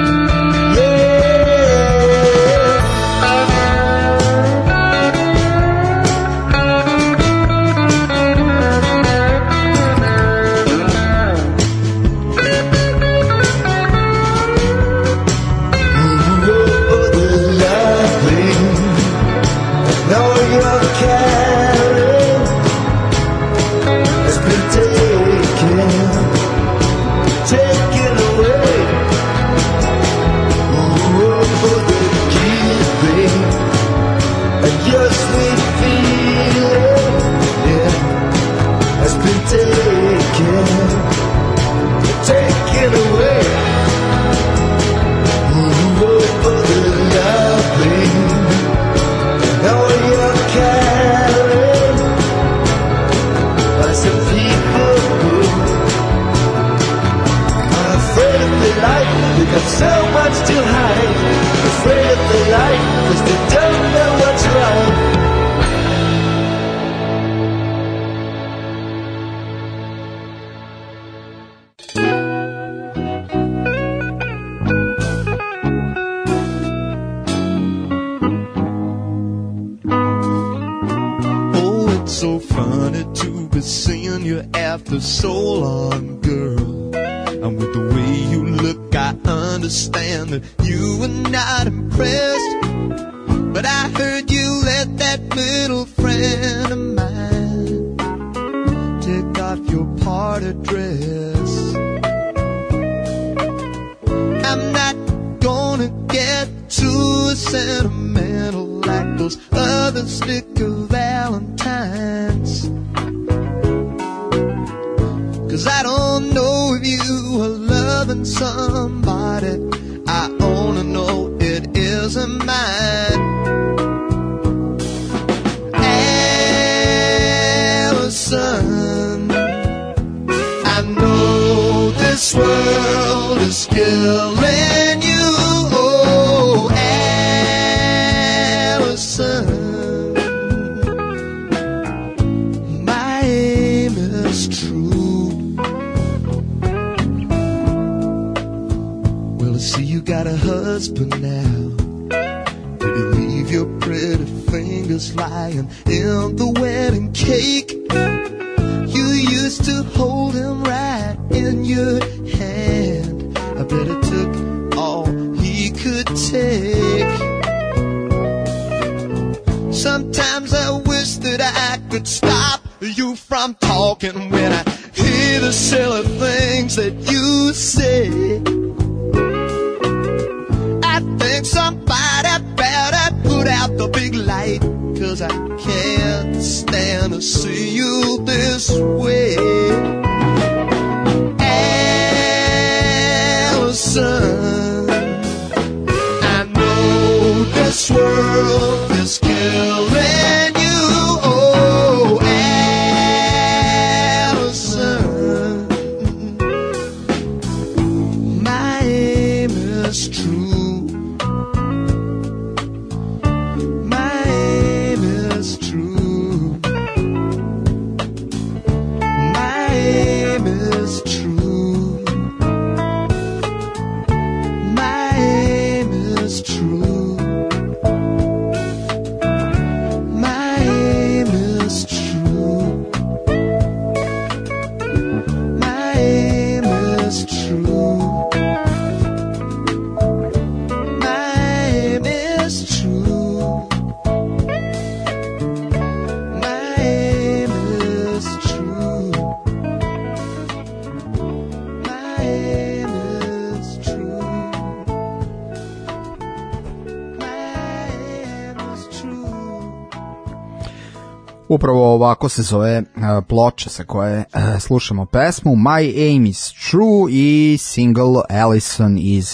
Upravo ovako se zove ploča sa koje slušamo pesmu My Aim is True i single Allison iz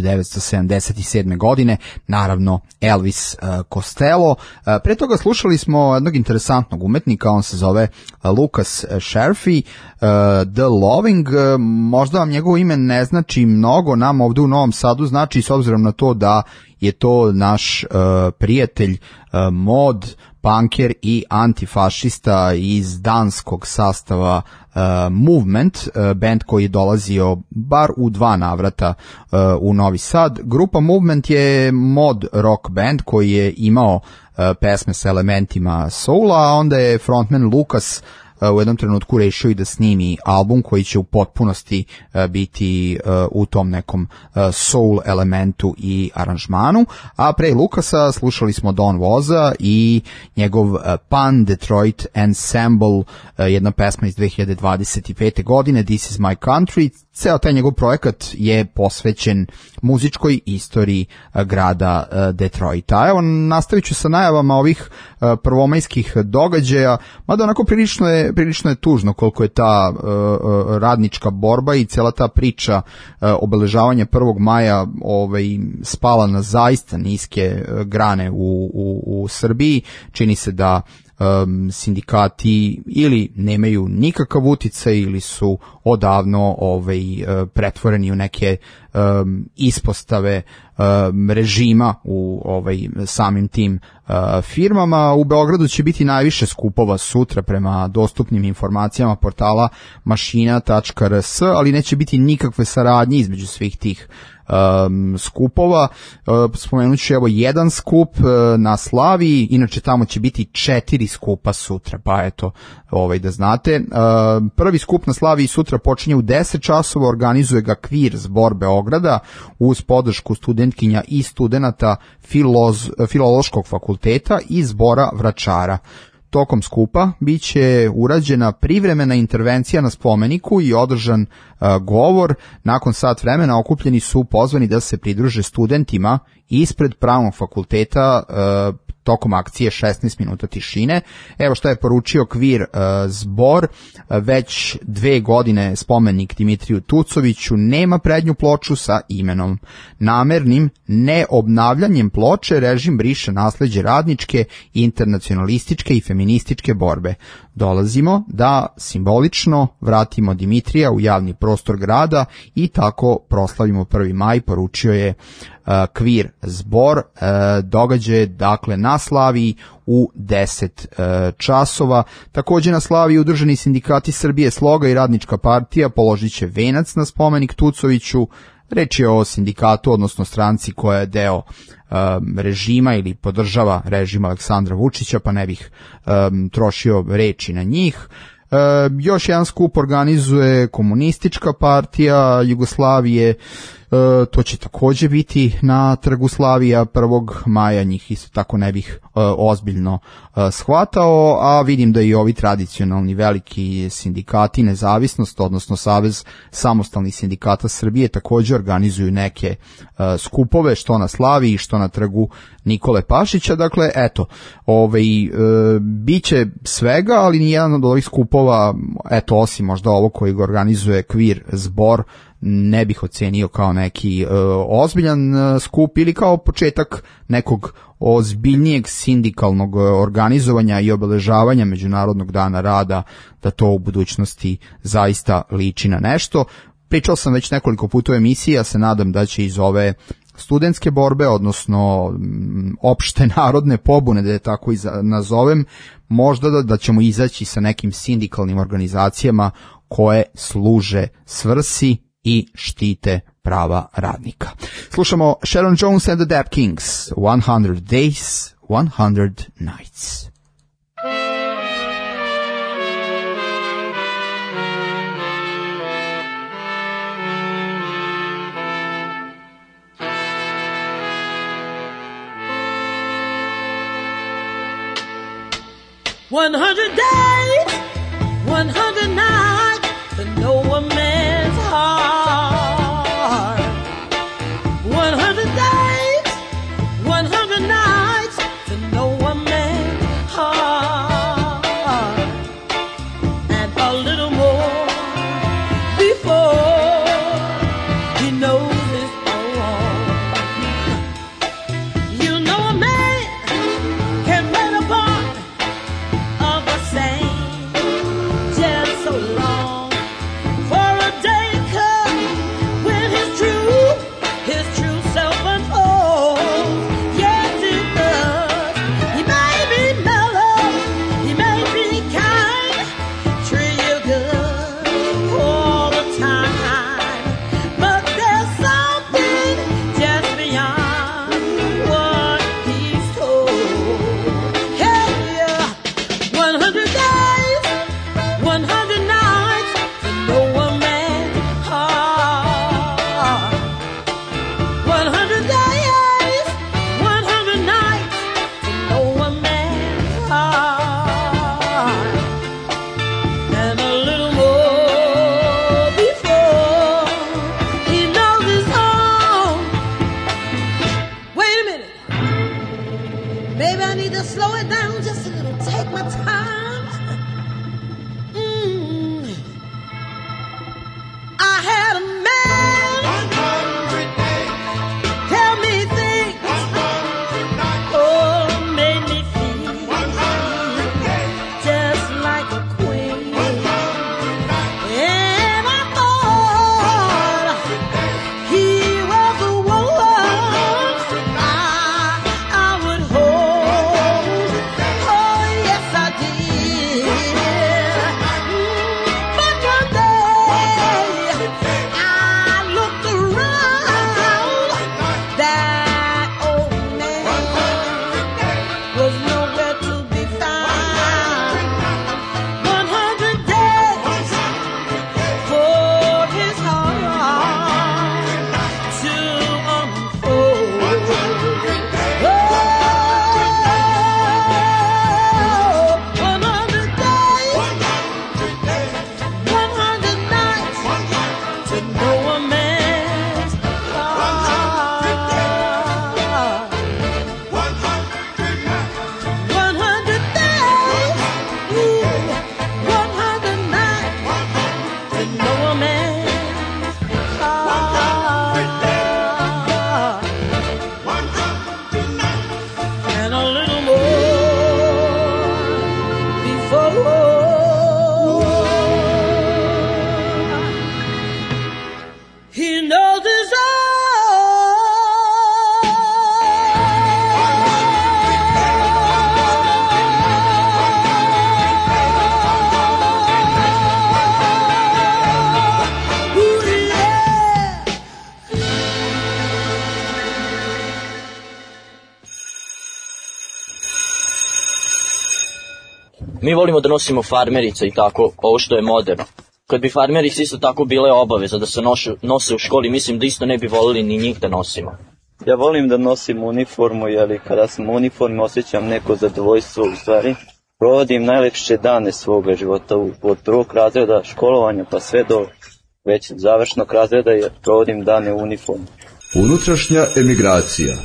1977. godine, naravno Elvis Costello. Pre toga slušali smo jednog interesantnog umetnika, on se zove Lucas Sherfy, The Loving. Možda vam njegovo ime ne znači mnogo, nam ovde u Novom Sadu znači, s obzirom na to da je to naš prijatelj mod, punker i antifašista iz danskog sastava Movement, band koji je dolazio bar u 2 navrata u Novi Sad. Grupa Movement je mod rock band koji je imao pesme sa elementima soula, a onda je frontman Lukas u jednom trenutku rešio i da snimi album koji će u potpunosti biti u tom nekom soul elementu i aranžmanu, a pre Lukasa slušali smo Don Woza i njegov Pan Detroit Ensemble, jedna pesma iz 2025. godine, This is my country. Ceo taj njegov projekat je posvećen muzičkoj istoriji grada Detroita. Evo, nastavit ću sa najavama ovih prvomajskih događaja, mada onako prilično je tužno koliko je ta radnička borba i cela ta priča obeležavanja 1. maja spala na zaista niske grane u Srbiji. Čini se da sindikati ili nemaju nikakav uticaj ili su odavno pretvoreni u neke ispostave režima u samim tim firmama. U Beogradu će biti najviše skupova sutra prema dostupnim informacijama portala mašina.rs, ali neće biti nikakve saradnje između svih tih skupova. Spomenut ću evo jedan skup na Slaviji, inače tamo će biti 4 skupa sutra, pa eto, da znate. Prvi skup na Slaviji sutra počinje u 10 časova, organizuje ga Kvir zbor Beograda uz podršku studentkinja i studenata Filološkog fakulteta i zbora Vračara. Tokom skupa biće urađena privremena intervencija na spomeniku i održan govor. Nakon sat vremena okupljeni su pozvani da se pridruže studentima ispred Pravnog fakulteta tokom akcije 16 minuta tišine. Evo šta je poručio Kvir zbor. Već 2 godine spomenik Dimitriju Tucoviću nema prednju ploču sa imenom. Namernim neobnavljanjem ploče režim briše nasleđe radničke, internacionalističke i feminističke borbe. Dolazimo da simbolično vratimo Dimitrija u javni prostor grada i tako proslavimo 1. maj, poručio je Kvir zbor. Događaj dakle na Slaviji u 10 časova. Također na Slaviji udruženi sindikati Srbije, Sloga i Radnička partija položit će venac na spomenik Tucoviću. Reč je o sindikatu, odnosno stranci koja je deo režima ili podržava režim Aleksandra Vučića, pa ne bih trošio reči na njih. Još jedan skup organizuje Komunistička partija Jugoslavije, to će također biti na Trgu Slavija 1. maja, njih isto tako ne bih ozbiljno shvatao, a vidim da i ovi tradicionalni veliki sindikati Nezavisnost, odnosno Savez samostalnih sindikata Srbije, također organizuju neke skupove, što na Slaviji, što na Trgu Nikole Pašića. Dakle, eto, biće svega, ali nijedan od ovih skupova, eto, osim možda ovo koji ga organizuje Kvir zbor, ne bih ocenio kao neki ozbiljan skup ili kao početak nekog ozbiljnijeg sindikalnog organizovanja i obeležavanja Međunarodnog dana rada, da to u budućnosti zaista liči na nešto. Pričao sam već nekoliko puta u emisiji, ja se nadam da će iz ove studentske borbe, odnosno opšte narodne pobune, da je tako i nazovem, možda da ćemo izaći sa nekim sindikalnim organizacijama koje služe svrsi i štite prava radnika. Slušamo Sharon Jones and the Dap Kings, 100 Days, 100 Nights. Days, 100 nights to know a man's heart. 100 days, 100 nights to know a man's heart. And a little more before he knows his own. You know a man can play the part of a saint just so long I need to slow it down just a little, take my time. I had a man 100 days. tell me things, 100 nights. oh, made me feel 100 days. just like a queen. 100 nights. And I thought he was the one I would hold. Oh, yes, I did. But one day I looked around. That old man was nowhere to be found. 100 days for his heart to unfold. Oh, 100 days, 100 nights to know a man's heart. 100 days, ooh, 100 nights to know a man's heart. And a little more before he knows his own. Ooh, yeah. Mi volimo da nosimo farmerice i tako, ovo što je moderno. Kad bi farmerice isto tako bile obaveza da se nose u školi, mislim da isto ne bi volili ni njih da nosimo. Ja volim da nosim uniformu, jer kada sam u uniformi osjećam neko zadovoljstvo, u stvari provodim najlepše dane svoga života od prvog razreda školovanja pa sve do već završnog razreda, jer provodim dane u uniformi. Unutrašnja emigracija.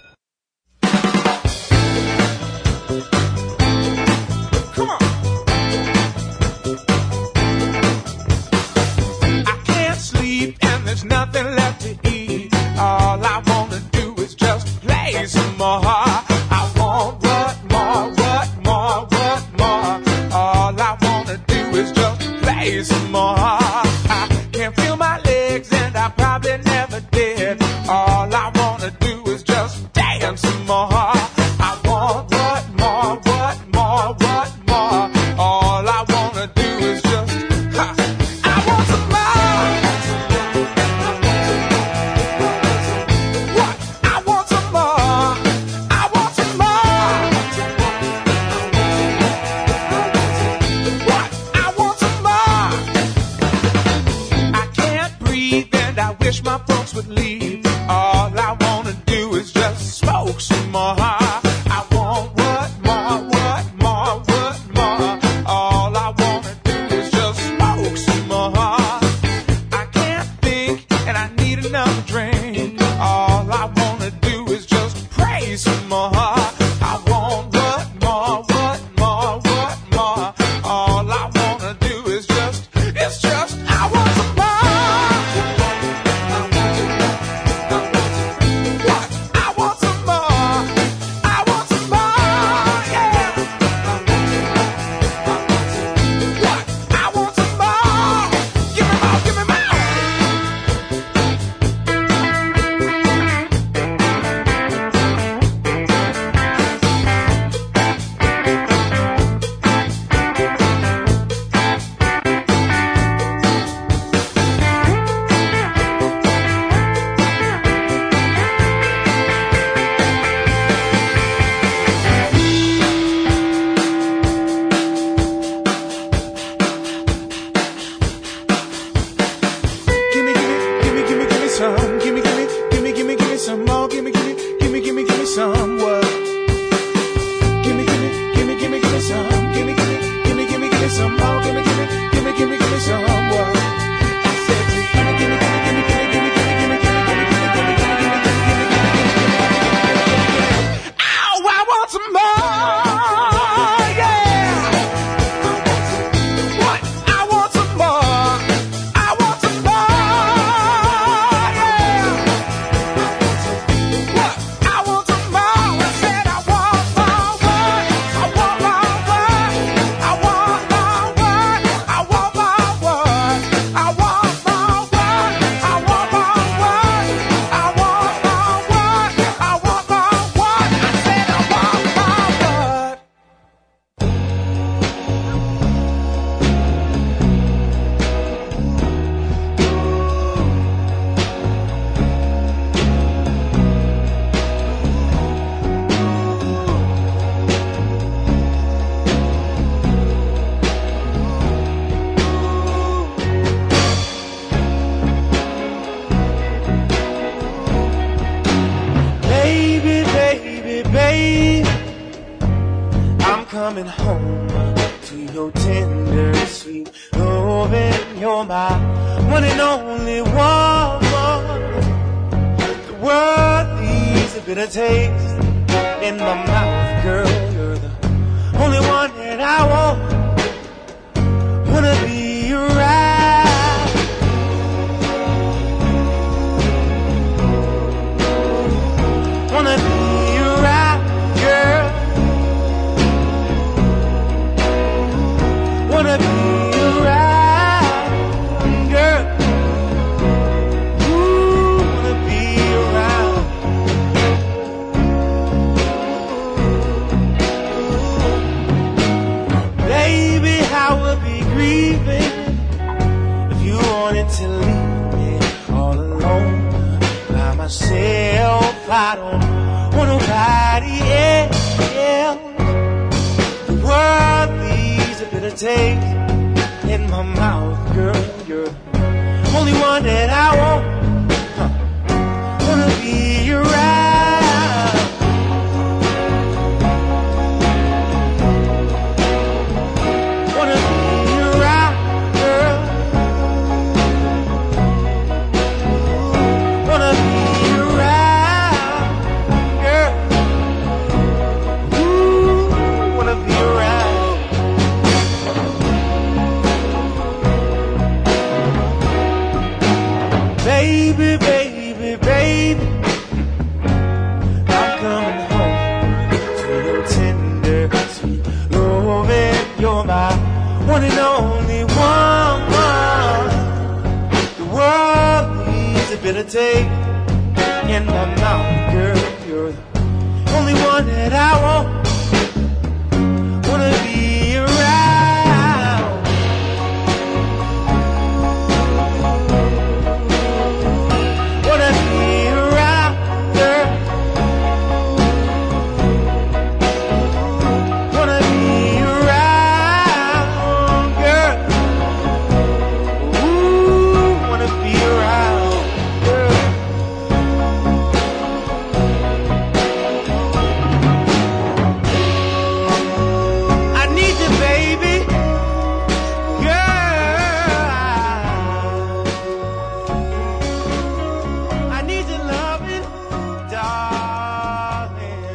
I can't sleep and there's nothing left to eat. All I wanna do is just play some more. I want what more, what more, what more. All I wanna do is just play some more. I can't feel my legs and I probably never did. All I wanna do is just dance some more. I want what more, what more, what more. All I wanna do is just, I want some more. What? I want some more. I want some more. What? I want some more. I can't breathe and I wish my folks would leave. All I wanna do is just smoke some more. I want what more, what more, what more. All I wanna do is just smoke some more. I can't think and I need another drink. All I wanna do is just pray some more. I want what more, what more, what more. All I wanna do is just, it's just, I want some more. What? I want some more. I want some more, yeah. What? I want some more. Give me more, give me more. Gimme some. Gimme some more. Gimme some. What? Gimme some. Gimme some more. Gimme some. What? I said, gimme. Ow! I want some more. coming home to your tender, sweet loving. You're my one and only woman. The world needs a bitter taste in my mouth, girl. You're the only one that I want. Wanna be around. Wanna be around, girl. Wanna be around, girl. Ooh, wanna be around. Baby, I would be grieving if you wanted to leave me all alone by myself. I don't want nobody else. The world needs a bitter taste in my mouth, girl. You're the only one that I want. Wanna be around. Wanna be around, girl. Wanna be around, girl. Ooh, wanna be around. Baby, baby, baby, I'm coming home to your tender, sweet loving. You're my one and only woman. The world needs a bitter taste in my mouth, girl. You're the only one that I want. Wanna be around. Wanna be around, girl. Wanna be around, girl. Ooh, wanna be around, girl. I need you, baby, girl. I need your loving, darling.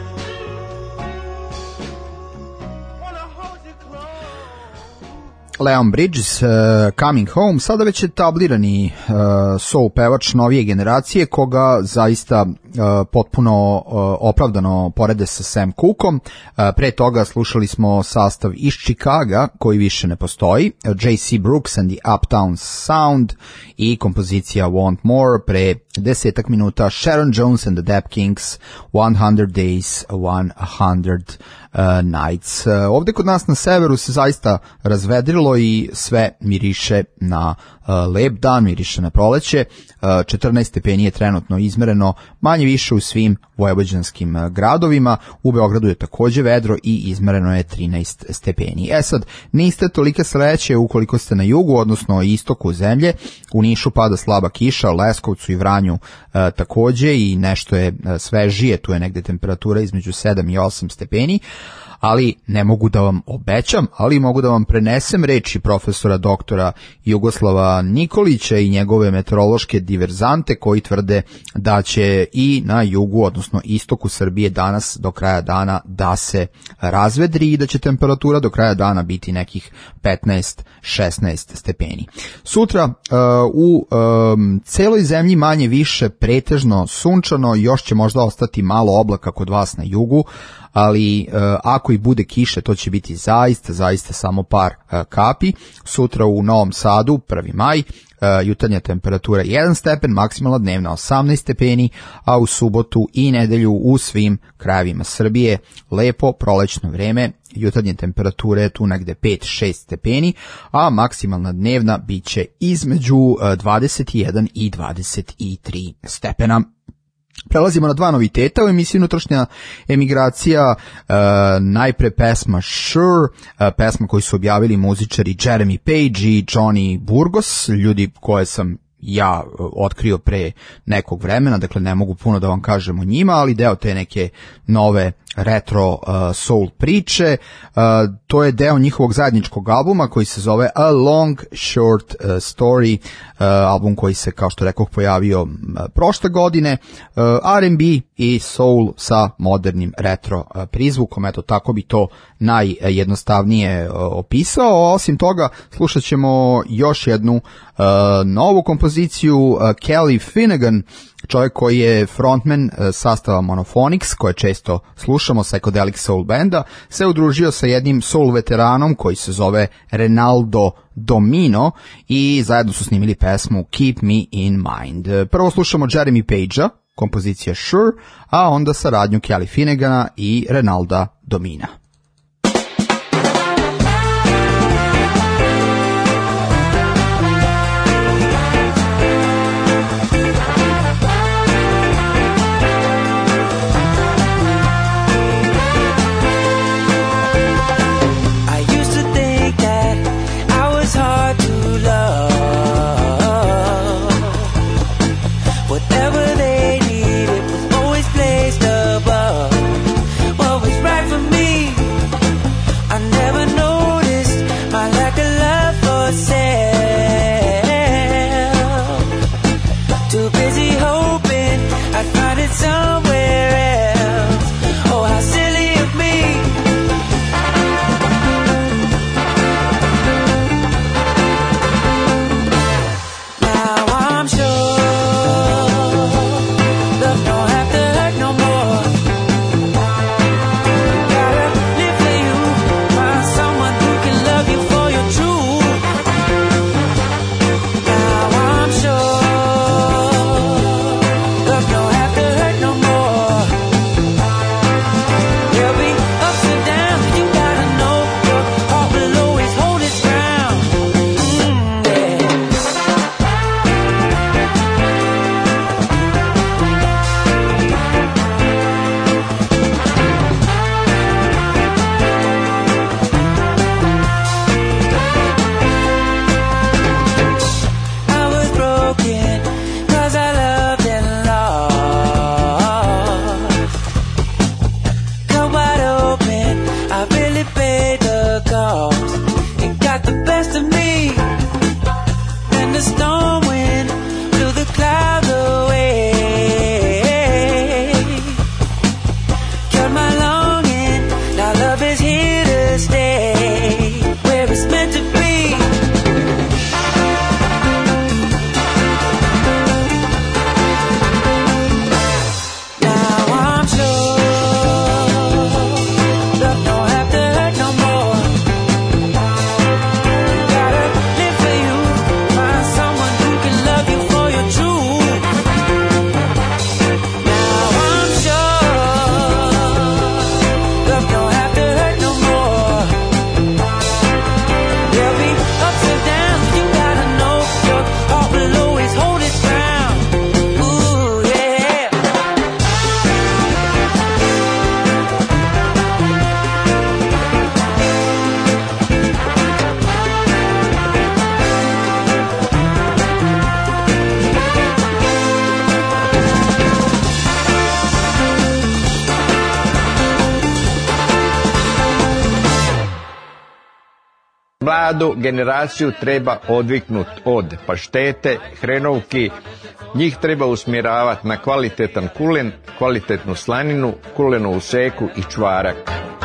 Wanna hold you close. Leon Bridges, Coming Home, sada već etablirani soul pevač novije generacije, koga zaista potpuno opravdano porede sa Sam Cookom. Pre toga slušali smo sastav iz Chicaga, koji više ne postoji, J.C. Brooks and the Uptown Sound i kompozicija Want More. Pre 10 minuta Sharon Jones and the Dap Kings, 100 Days, 100 Nights. Ovde kod nas na severu se zaista razvedrilo i sve miriše na lep dan, miriše na proleće. 14 stepeni je trenutno izmereno manje više u svim vojvođanskim gradovima. U Beogradu je takođe vedro i izmereno je 13 stepeni. Sad, niste tolike sreće ukoliko ste na jugu, odnosno istoku zemlje. U Nišu pada slaba kiša, Leskovcu i Vranju takođe i nešto je svežije, tu je negde temperatura između 7 i 8 stepeni. ali ne mogu da vam obećam, ali mogu da vam prenesem reči profesora doktora Jugoslava Nikolića i njegove meteorološke diverzante koji tvrde da će i na jugu, odnosno istoku Srbije danas do kraja dana da se razvedri i da će temperatura do kraja dana biti nekih 15-16 stepeni. Sutra u celoj zemlji manje više pretežno sunčano, još će možda ostati malo oblaka kod vas na jugu, ali ako i bude kiše, to će biti zaista samo par kapi. Sutra u Novom Sadu, 1. maj, jutarnja temperatura 1 stepen, maksimalna dnevna 18 stepeni, a u subotu i nedelju u svim krajevima Srbije lepo prolećno vreme, jutarnje temperature je tu negde 5-6 stepeni, a maksimalna dnevna biće između 21 i 23 stepena. Prelazimo na dva noviteta u emisiji Unutrašnja emigracija, najpre pesma Sure, pesma koju su objavili muzičari Jeremy Page i Johnny Burgos, ljudi koje sam ja otkrio pre nekog vremena, dakle ne mogu puno da vam kažem o njima, ali deo te neke nove retro soul priče. To je deo njihovog zajedničkog albuma koji se zove A Long Short Story, album koji se, kao što rekoh, pojavio prošle godine, R&B i soul sa modernim retro prizvukom, eto tako bi to najjednostavnije opisao. Osim toga, slušat ćemo još jednu novu kompoziciju. Kelly Finnegan, čovjek koji je frontman sastava Monophonics, koje često slušamo, psychedelic soul benda, se udružio sa jednim soul veteranom koji se zove Renaldo Domino i zajedno su snimili pesmu Keep Me In Mind. Prvo slušamo Jeremy Pagea, kompozicija Sure, a onda saradnju Kelly Finnegana i Renalda Domina. What was right for me Mladu generaciju treba odviknuti od paštete, hrenovki, njih treba usmjeravati na kvalitetan kulen, kvalitetnu slaninu, kulenovu seku i čvarak.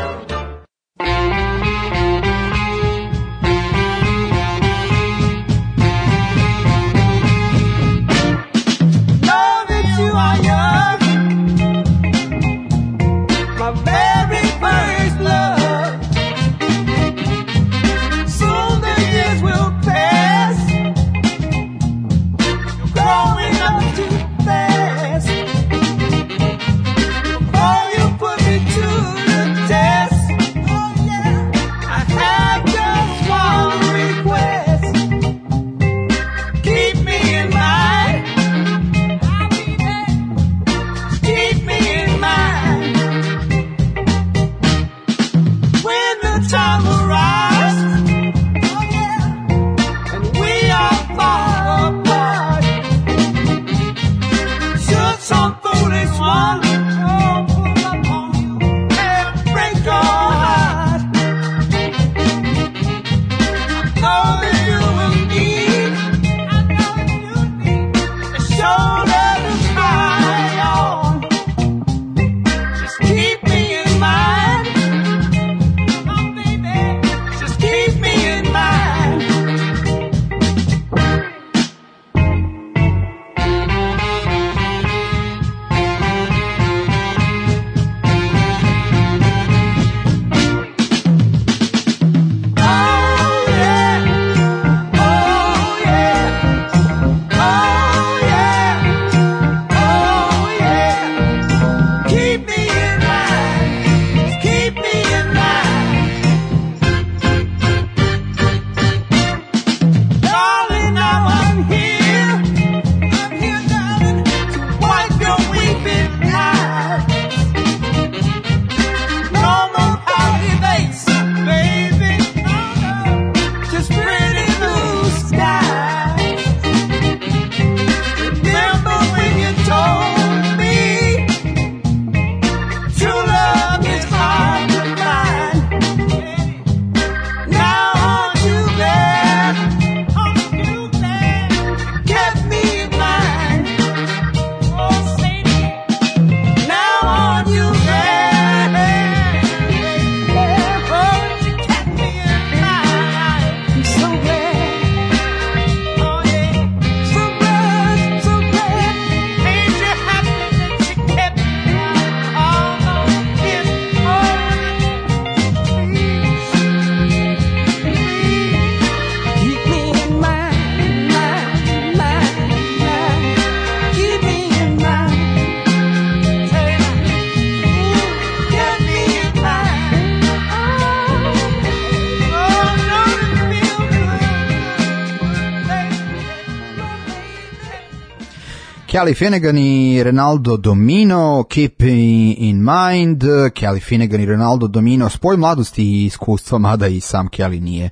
Kelly Finnegan i Renaldo Domino, Keep in Mind. Kelly Finnegan i Renaldo Domino, spoj mladosti i iskustva, mada i sam Kelly nije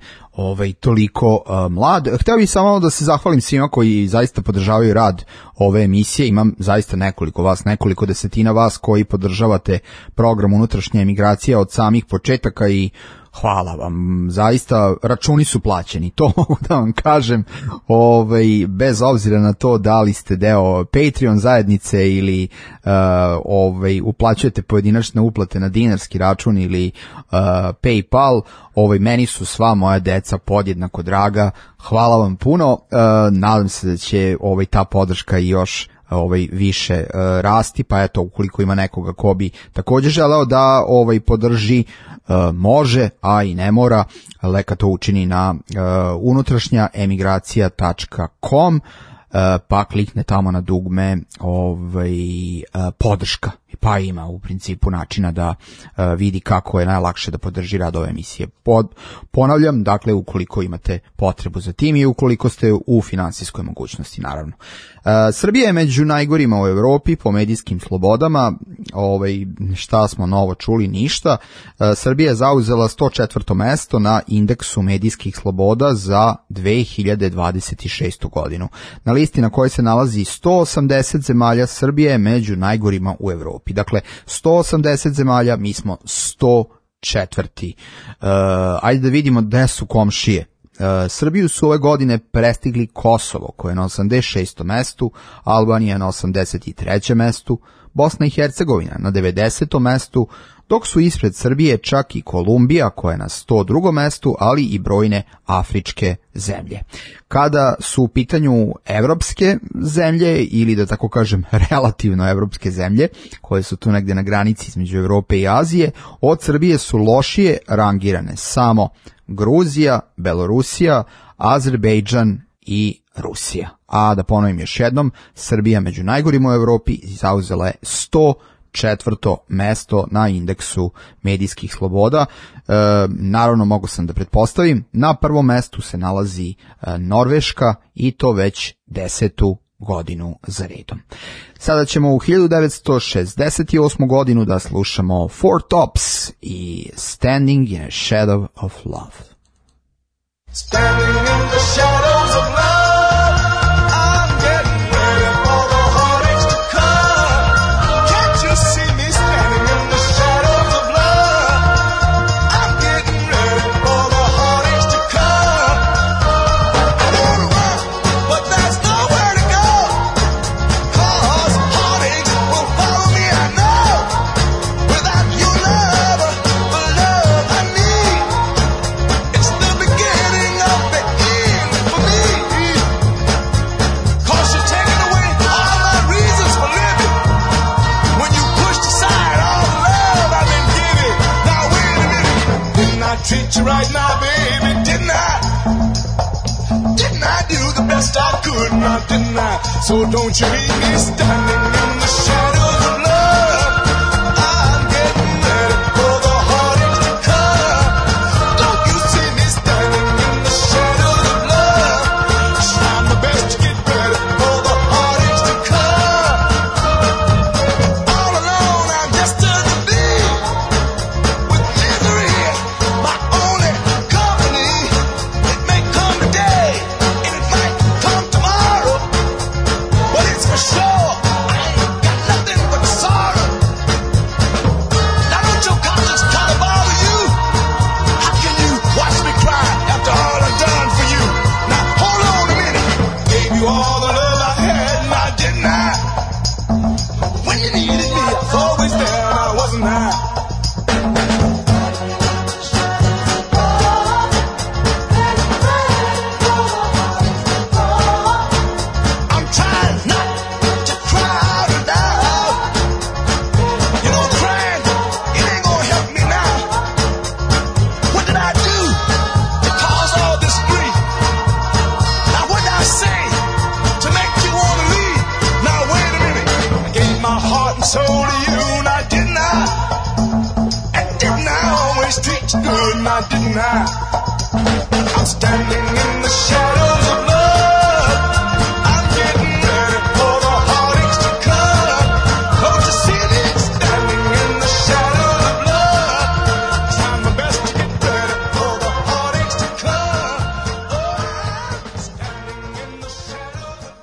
toliko mlad. Hteo bih samo da se zahvalim svima koji zaista podržavaju rad ove emisije. Imam zaista nekoliko desetina vas koji podržavate program Unutrašnja emigracija od samih početaka i hvala vam, zaista računi su plaćeni, to mogu da vam kažem, bez obzira na to da li ste deo Patreon zajednice ili uplaćujete pojedinačne uplate na dinarski račun ili PayPal, meni su sva moja deca podjednako draga, hvala vam puno, nadam se da će ta podrška i još više rasti, pa eto, ukoliko ima nekoga ko bi također želeo da podrži, može, a i ne mora, leka to učini na unutrašnjaemigracija.com, pa klikne tamo na dugme podrška, pa ima u principu načina da vidi kako je najlakše da podrži rad ove emisije. Ponavljam, dakle, ukoliko imate potrebu za tim i ukoliko ste u finansijskoj mogućnosti, naravno. Srbija je među najgorima u Evropi po medijskim slobodama, šta smo novo čuli, ništa. Srbija je zauzela 104. mesto na indeksu medijskih sloboda za 2026. godinu. Na listi na kojoj se nalazi 180 zemalja, Srbija je među najgorima u Evropi. Dakle, 180 zemalja, mi smo 104. 104. Ajde da vidimo gde su komšije. Srbiju su ove godine prestigli Kosovo, koje je na 86. mestu, Albanija na 83. mestu, Bosna i Hercegovina na 90. mestu, dok su ispred Srbije čak i Kolumbija, koja je na 102. mestu, ali i brojne afričke zemlje. Kada su u pitanju evropske zemlje, ili da tako kažem relativno evropske zemlje, koje su tu negde na granici između Evrope i Azije, od Srbije su lošije rangirane samo Gruzija, Belorusija, Azerbejdžan i Rusija. A da ponovim još jednom, Srbija među najgorim u Evropi zauzela je 104. mesto na indeksu medijskih sloboda. Naravno, mogu sam da pretpostavim, na prvom mestu se nalazi Norveška i to već 10. godinu za redom. Sada ćemo u 1968. godinu da slušamo Four Tops i Standing in a Shadow of Love. Standing in the shadows of love, I'm getting ready for the heartaches to come. Can't you see me standing in the shadows of love? I'm getting ready for the heartaches to come. I wanna run, but there's nowhere to go. 'Cause heartaches will follow me, I know. Without your love, the love I need, it's the beginning of the end for me. 'Cause you're taking away all my reasons for living. When you pushed aside all the love I've been giving. Now wait a minute, didn't I treat you right now, baby? Didn't I? Didn't I do the best I could? Now didn't I? So don't you leave me standing in the shadows of love. I'm getting ready for the heartaches to come. Don't you see me standing in the shadows of love? Trying my best to get ready for the heartaches to come. All alone I'm destined to be with misery, my only company. It may come today and it might come tomorrow, but it's for sure I ain't got nothing but sorrow. Now don't your conscience kind of bother you? How can you watch me cry after all I've done for you? Now hold on a minute. Gave you all the love I had, now didn't I? When you needed me, I was always there, now wasn't I? I'm trying not to cry out loud. You know, crying, it ain't gonna help me now. What did I do to cause all this grief? Now what did I say to make you wanna leave? Now wait a minute, I gave my heart and soul to you, now didn't I? And didn't I always treat you good, now didn't I? I'm standing in the shadows of love. I'm getting ready for the heartaches to come. Don't you see me standing in the shadows of love? Trying my best to get ready for the heartaches to come. Oh, I'm standing in the shadows of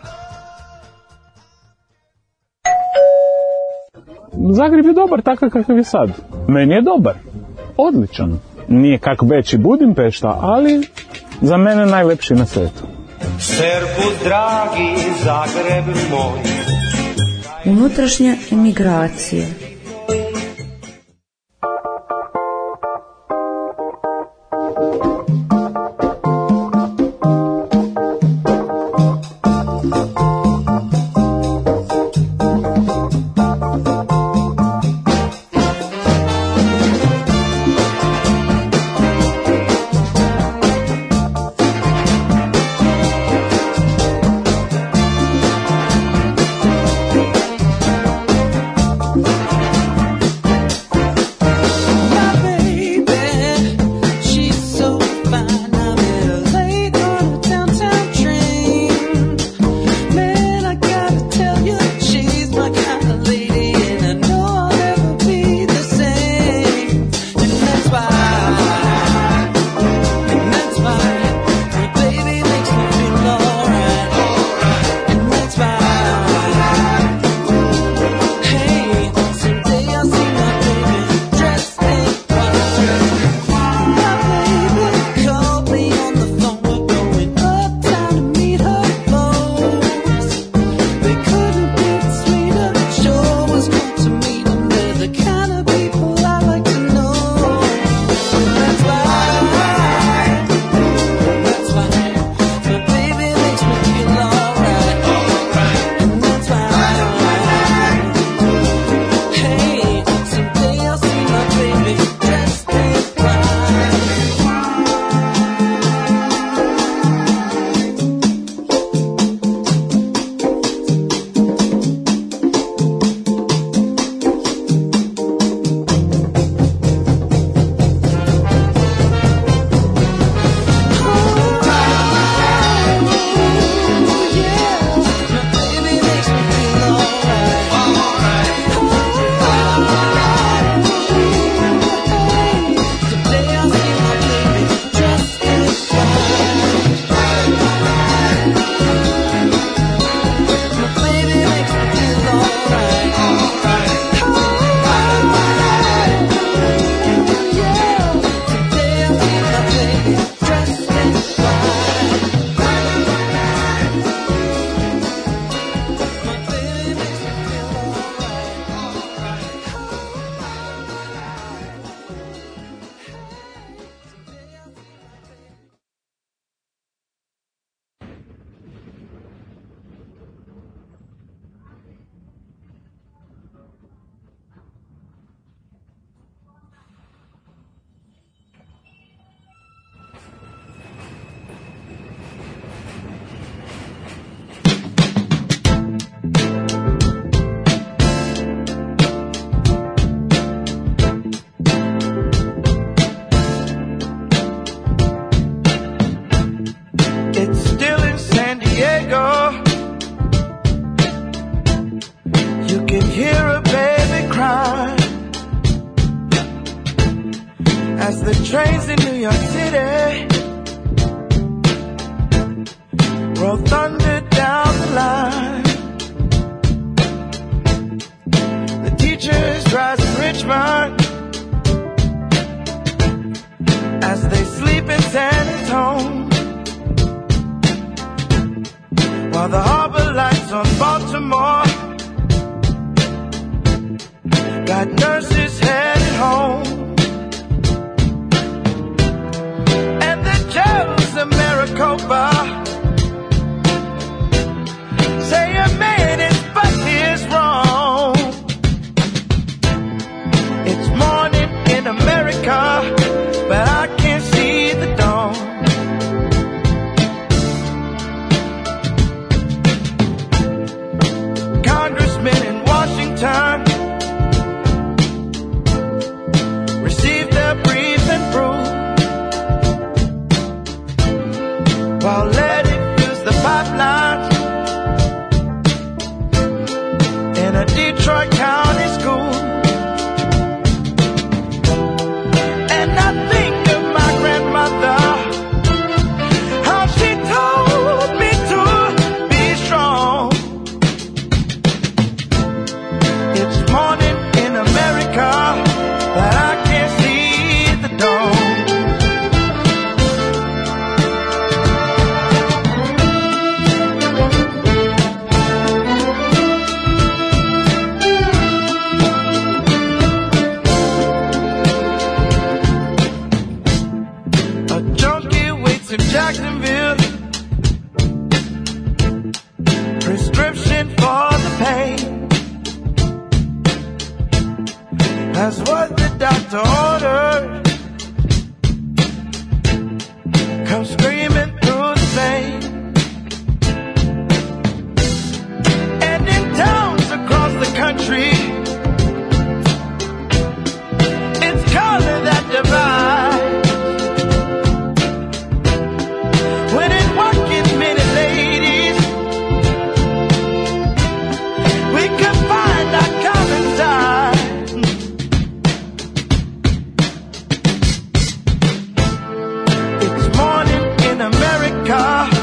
love. Zagreb je dobar takav kakav je sad. Meni je dobar. Odličan. Nije kak veći Budimpešta, ali za mene najlepši na svetu. Servus, dragi Zagreb moj. Unutrašnja emigracija. trains in New York City roll thunder down the line. The teachers rise in Richmond as they sleep in San Antonio, while the harbor lights on Baltimore got nurses headed home. And the jails of Maricopa say a man is but is wrong. It's morning in America, but I can't see the dawn. Congressmen in Washington receive their brief and proof, while letting use the pipelines in a Detroit County school. And I think of my grandmother, how she told me to be strong. It's morning in America, but I can't see the dawn. A junkie waits in Jacksonville, prescription for the pain. That's what the doctor ordered. Come screaming through the pain. And in towns across the country, it's color that divides. When in working men and ladies, we can find our common side. It's morning in America.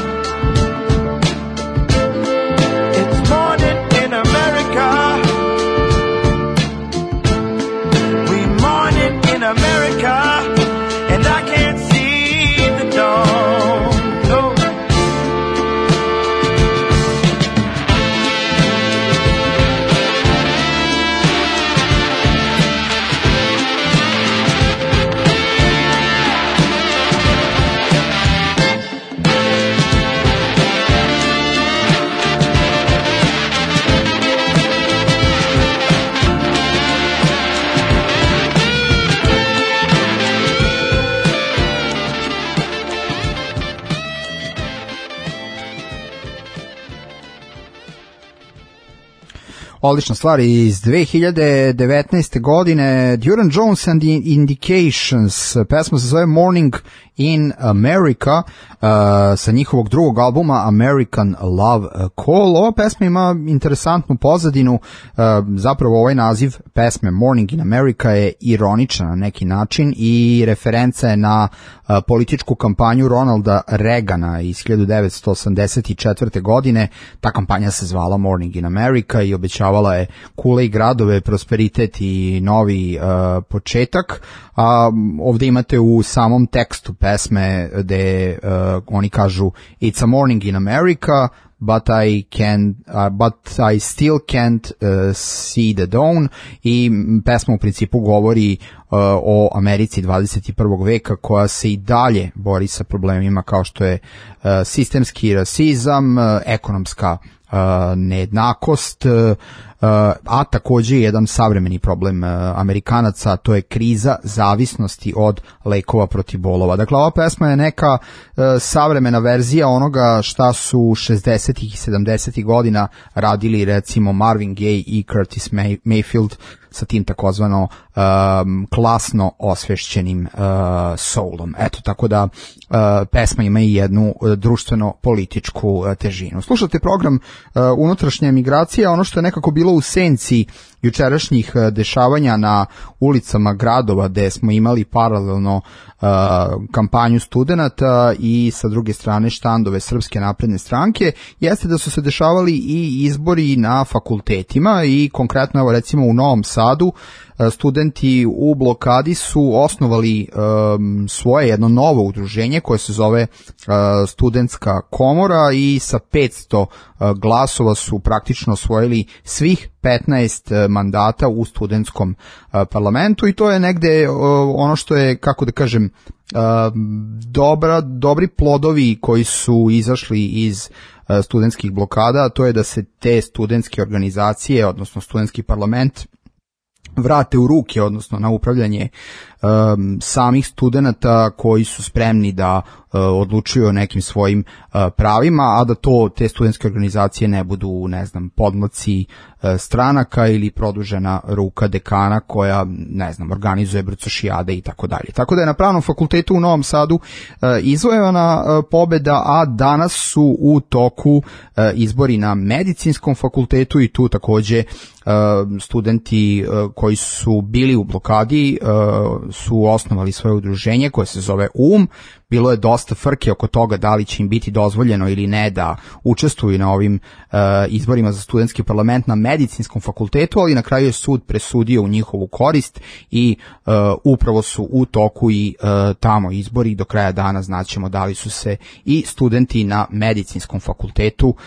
It's morning in America. We morning in America, and I can't see the dawn. No. Odlična stvar iz 2019. godine, Duran Jones and the Indications, pesma se zove Morning in America, sa njihovog drugog albuma American Love Call. Ova pesma ima interesantnu pozadinu, zapravo ovaj naziv pesme Morning in America je ironičan na neki način i referenca je na političku kampanju Ronalda Reagana iz 1984. godine. Ta kampanja se zvala Morning in America i obećavala je kule i gradove, prosperitet i novi početak. Ovde imate u samom tekstu pesme gde oni kažu It's a morning in America, but I still can't see the dawn, i pesma u principu govori o Americi 21. veka koja se i dalje bori sa problemima kao što je sistemski rasizam, ekonomska nejednakost, a takođe jedan savremeni problem Amerikanaca, to je kriza zavisnosti od lekova protiv bolova. Dakle, ova pesma je neka savremena verzija onoga šta su 60. i 70. godina radili recimo Marvin Gaye i Curtis Mayfield sa tim takozvano klasno osvešćenim soulom. Eto, tako da pesma ima i jednu društveno-političku težinu. Slušate program Unutrašnja emigracija, ono što je nekako bilo u senci jučerašnjih dešavanja na ulicama gradova gde smo imali paralelno kampanju studenata i sa druge strane štandove Srpske napredne stranke, jeste da su se dešavali i izbori na fakultetima i konkretno evo recimo u Novom Sadu studenti u blokadi su osnovali svoje jedno novo udruženje koje se zove Studentska komora i sa 500 glasova su praktično osvojili svih 15 mandata u studentskom parlamentu i to je negde ono što je, kako da kažem, dobri plodovi koji su izašli iz studentskih blokada, a to je da se te studentske organizacije, odnosno studentski parlament, vrate u ruke, odnosno na upravljanje samih studenata koji su spremni da odlučuju o nekim svojim pravima, a da te studentske organizacije ne budu, ne znam, podmlaci stranaka ili produžena ruka dekana koja, ne znam, organizuje brcošijade i tako dalje. Tako da je na Pravnom fakultetu u Novom Sadu izvojena pobeda, a danas su u toku izbori na Medicinskom fakultetu i tu takođe studenti koji su bili u blokadi su osnovali svoje udruženje koje se zove Bilo je dosta frke oko toga da li će im biti dozvoljeno ili ne da učestvuju na ovim izborima za studentski parlament na Medicinskom fakultetu, ali na kraju je sud presudio u njihovu korist i upravo su u toku i tamo izbori. Do kraja dana znaćemo da li su se i studenti na Medicinskom fakultetu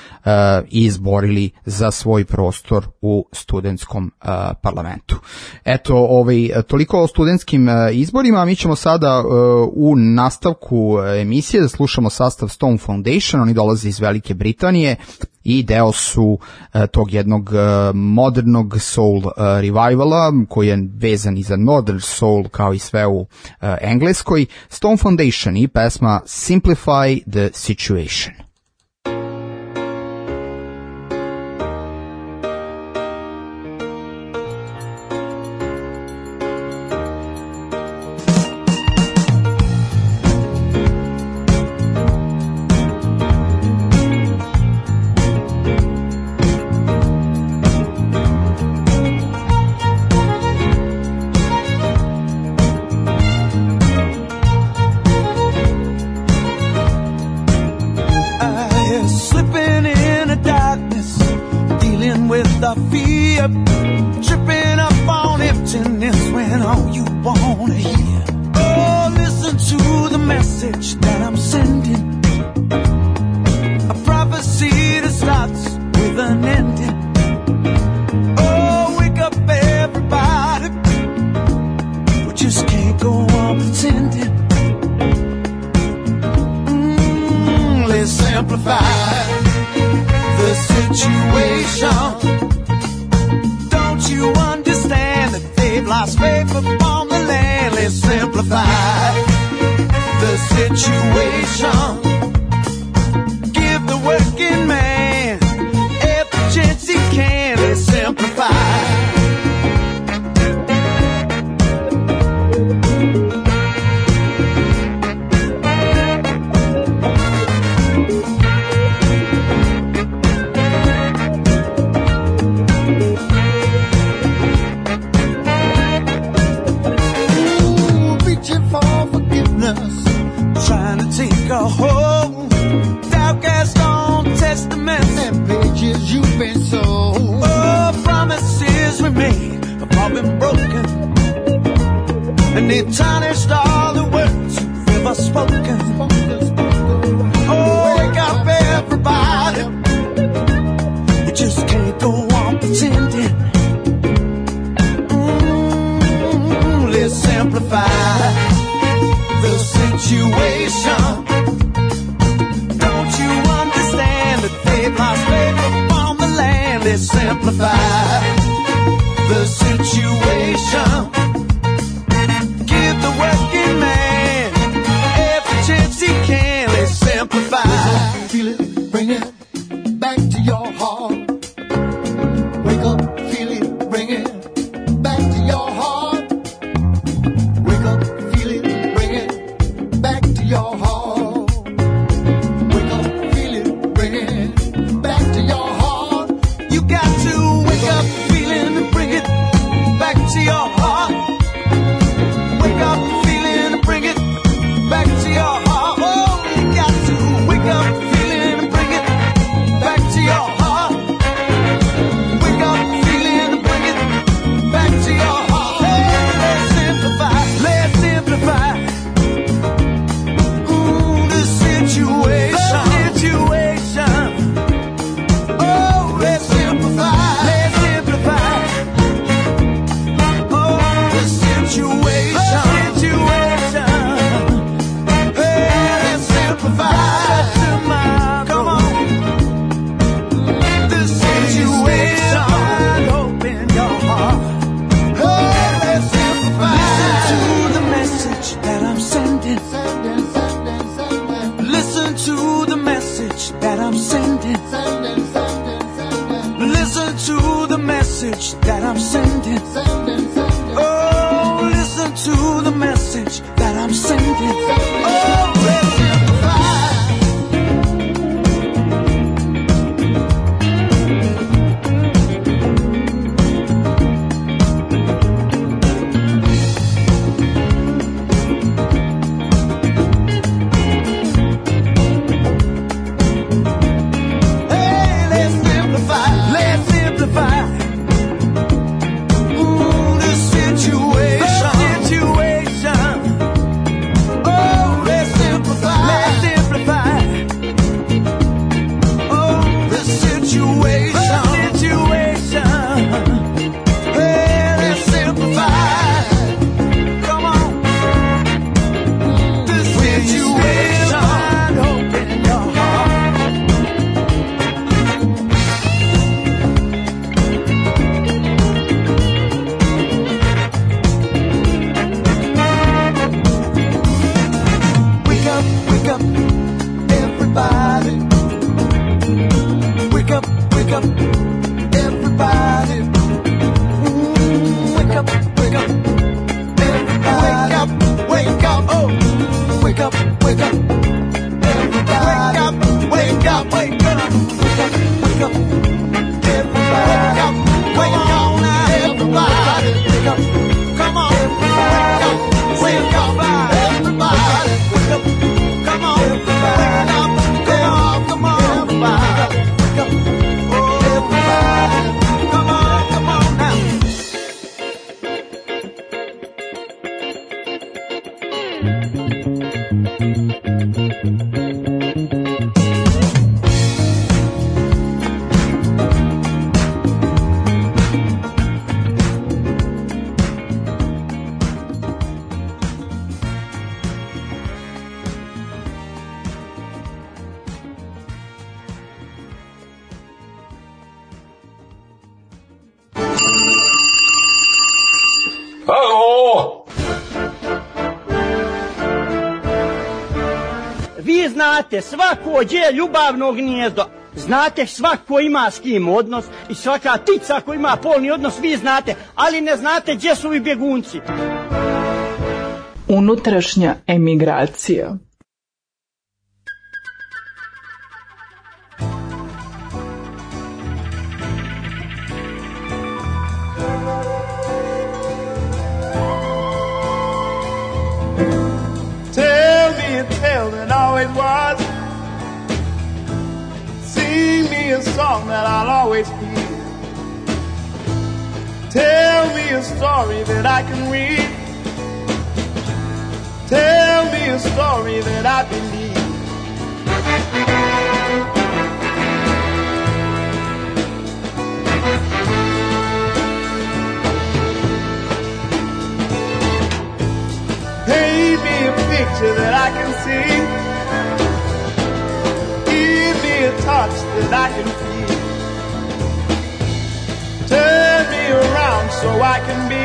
izborili za svoj prostor u studentskom parlamentu. Eto, toliko o studentskim izborima. Mi ćemo sada u nastavku emisije da slušamo sastav Stone Foundation. Oni dolaze iz Velike Britanije i deo su tog jednog modernog soul revivala koji je vezan i za Northern soul kao i sve u engleskoj. Stone Foundation i pesma Simplify the Situation. You got to wake up feeling and bring it wake up, wake up. Everybody, wake up, wake up, wake up, wake up. Everybody, wake up, wake up now. Everybody, wake up, come on. Everybody, wake up, everybody, wake up, come on. Everybody, come on, come on. Everybody, wake up, oh everybody, come on now. Vi znate, svako đe ljubavno gnijezdo, znate svako ima s kim odnos i svaka ptica ako ima polni odnos, vi znate, ali ne znate gdje su i bjegunci. Unutrašnja emigracija. Tell me a tale that always was. Sing me a song that I'll always hear. Tell me a story that I can read. Tell me a story that I believe. Paint me a picture that I can see. Give me a touch that I can feel. Turn me around so I can be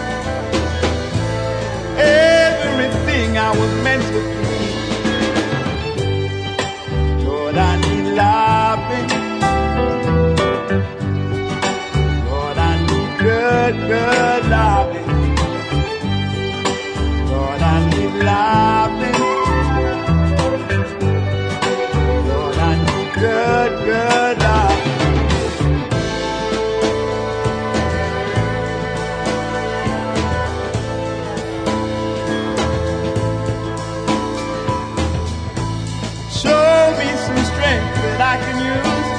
everything I was meant to be. Lord, I need loving. Lord, I need good, good loving. Lord, I need loving. Lord, I need good, good loving. Show me some strength that I can use.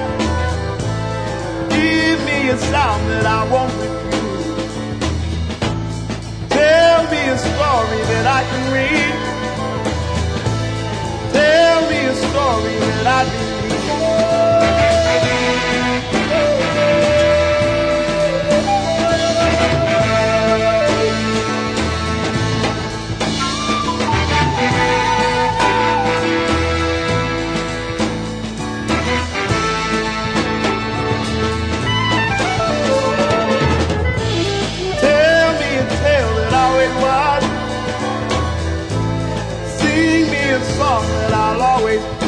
Give me a sound that I won't refuse. Tell me a story that I can read. Tell me a story that I believe. Tell me a tale that always was. Sing me a song that I'll always be.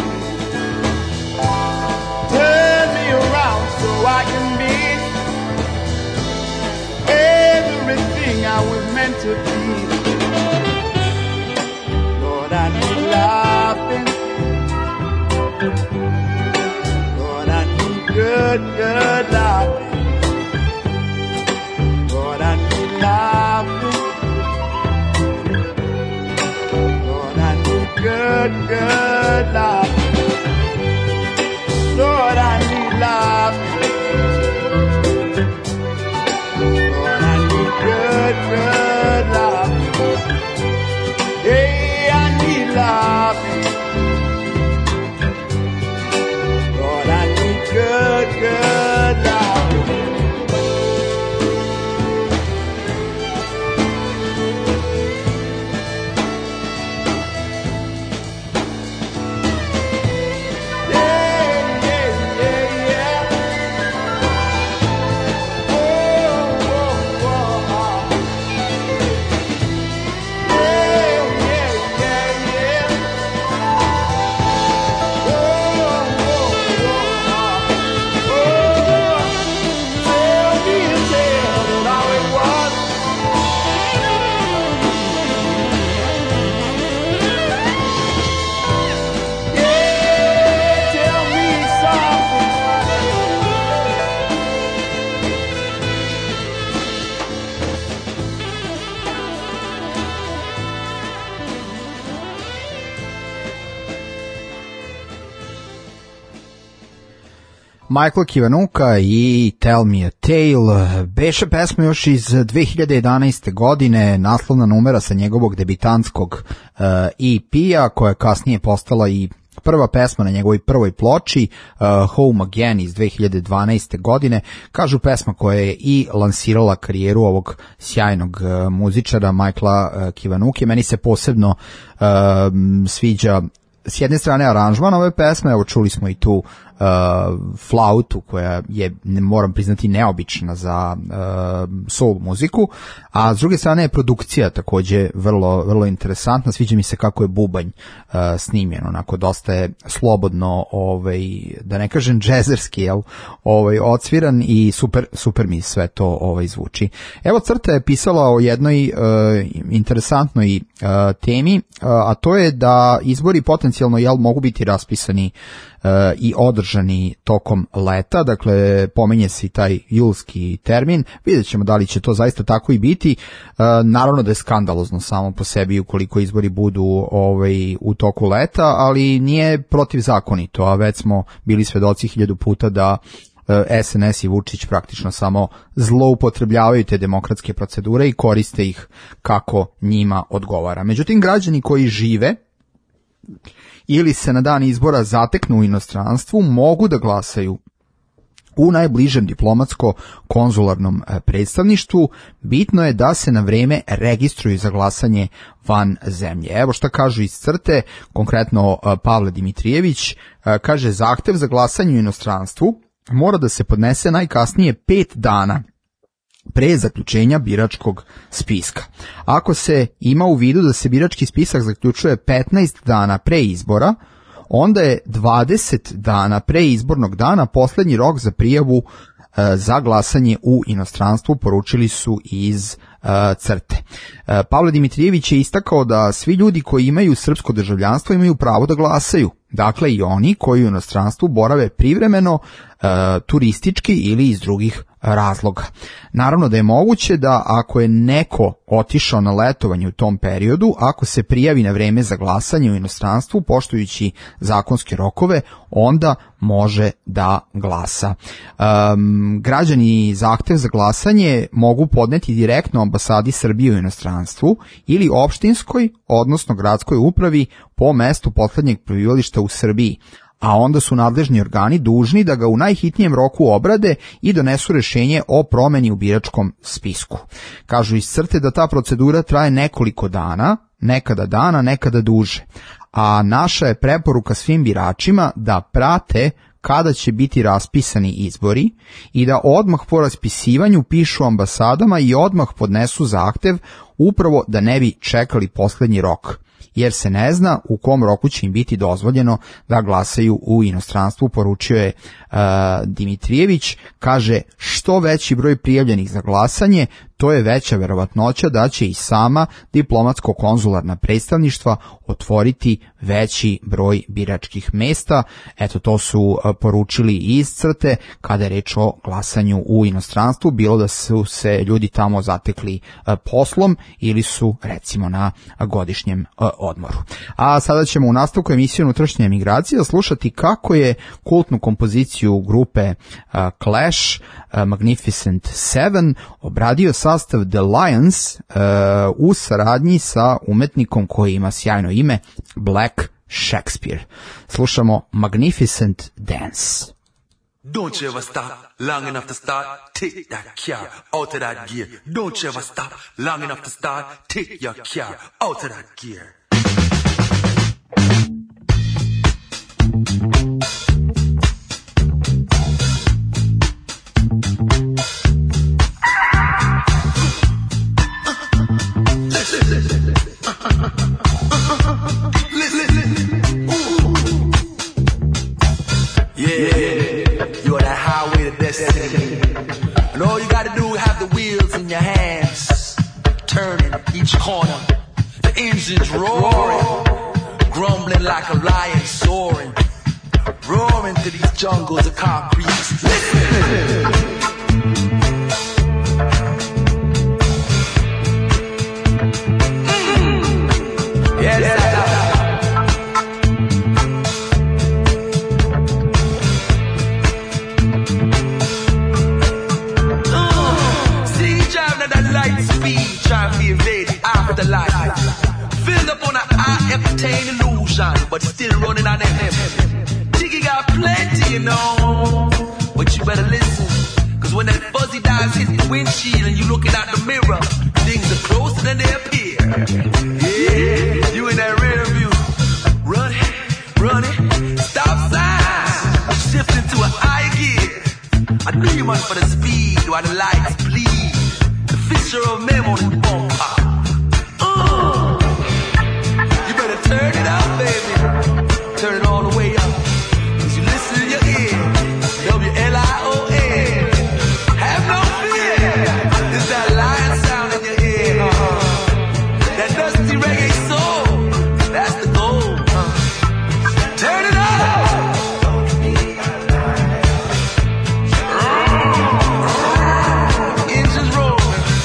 Turn me around so I can be everything I was meant to be. Lord, I need laughing. Lord, I need good, good laughing. Lord, I need laughing. Lord, I need good, good laughing. Lord, I need laughing. Lord, I need good, good laughing. Hey, I need laughing. Lord, I need good, good laughing. Michael Kiwanuka i Tell Me a Tale beše pesma još iz 2011. godine, naslovna numera sa njegovog debitanskog EP-a, koja je kasnije postala i prva pesma na njegovoj prvoj ploči, Home Again iz 2012. godine. Kažu pesma koja je i lansirala karijeru ovog sjajnog muzičara Michaela Kiwanuke. Meni se posebno sviđa s jedne strane aranžman ove pesme, evo čuli smo i tu flautu koja je, moram priznati, neobična za soul muziku, a s druge strane je produkcija takođe vrlo interesantna. Sviđa mi se kako je bubanj snimljen, onako dosta je slobodno, da ne kažem džezerski, odsviran i super mi sve to zvuči. Evo, Crta je pisala o jednoj interesantnoj temi, a to je da izbori potencijalno mogu biti raspisani i održani tokom leta, dakle pominje se i taj julski termin, vidjet ćemo da li će to zaista tako i biti. Naravno da je skandalozno samo po sebi ukoliko izbori budu u toku leta, ali nije protivzakonito, a već smo bili svedoci 1000 puta da SNS i Vučić praktično samo zloupotrebljavaju te demokratske procedure i koriste ih kako njima odgovara. Međutim, građani koji žive ili se na dan izbora zateknu u inostranstvu mogu da glasaju u najbližem diplomatsko-konzularnom predstavništvu. Bitno je da se na vreme registruju za glasanje van zemlje. Evo šta kažu iz Crte, konkretno Pavle Dimitrijević, kaže: zahtev za glasanje u inostranstvu mora da se podnese najkasnije 5 dana pre zaključenja biračkog spiska. Ako se ima u vidu da se birački spisak zaključuje 15 dana pre izbora, onda je 20 dana pre izbornog dana poslednji rok za prijavu za glasanje u inostranstvu, poručili su iz Crte. Pavle Dimitrijević je istakao da svi ljudi koji imaju srpsko državljanstvo imaju pravo da glasaju. Dakle, i oni koji u inostranstvu borave privremeno, turistički ili iz drugih razloga. Naravno da je moguće da ako je neko otišao na letovanje u tom periodu, ako se prijavi na vreme za glasanje u inostranstvu poštujući zakonske rokove, onda može da glasa. Građani zahtev za glasanje mogu podneti direktno ambasadi Srbije u inostranstvu ili opštinskoj, odnosno gradskoj upravi po mestu poslednjeg prebivališta u Srbiji, a onda su nadležni organi dužni da ga u najhitnijem roku obrade i donesu rešenje o promeni u biračkom spisku. Kažu iz Crte da ta procedura traje nekoliko dana, nekada duže, a naša je preporuka svim biračima da prate kada će biti raspisani izbori i da odmah po raspisivanju pišu ambasadama i odmah podnesu zahtev, upravo da ne bi čekali poslednji rok, jer se ne zna u kom roku će im biti dozvoljeno da glasaju u inostranstvu, poručio je Dimitrijević. Kaže, što veći broj prijavljenih za glasanje, to je veća verovatnoća da će i sama diplomatsko-konzularna predstavništva otvoriti veći broj biračkih mesta. Eto, to su poručili iz Crte kada je reč o glasanju u inostranstvu, bilo da su se ljudi tamo zatekli poslom ili su recimo na godišnjem odmoru. A sada ćemo u nastavku emisije Unutrašnja emigracija slušati kako je kultnu kompoziciju grupe Clash, Magnificent Seven, obradio sastav The Lions u saradnji sa umetnikom koji ima sjajno ime Black Shakespeare. Slušamo Magnificent Dance. Don't you ever stop long enough to start, take that car out of that gear. Don't you ever stop long enough to start, take your car out of that gear. And all you gotta do is have the wheels in your hands, turning each corner, the engines roaring, grumbling like a lion soaring, roaring through these jungles of concrete. Listen! shining, but still running on them. Jiggy got plenty, you know, but you better listen. Cause when that fuzzy dives hit the windshield and you looking at the mirror, things are closer than they appear. Yeah, you in that rear view, running, stop sign, shift into a high gear. I knew you must for the speed while the lights bleed. The fixture of mem on the bumper. You better turn it up, baby. Turn it all the way up. Cause you listen in your ear. WLION. Have no fear. It's that lion sound in your ear. That dusty reggae soul. That's the goal. Turn it up. Engines rolling.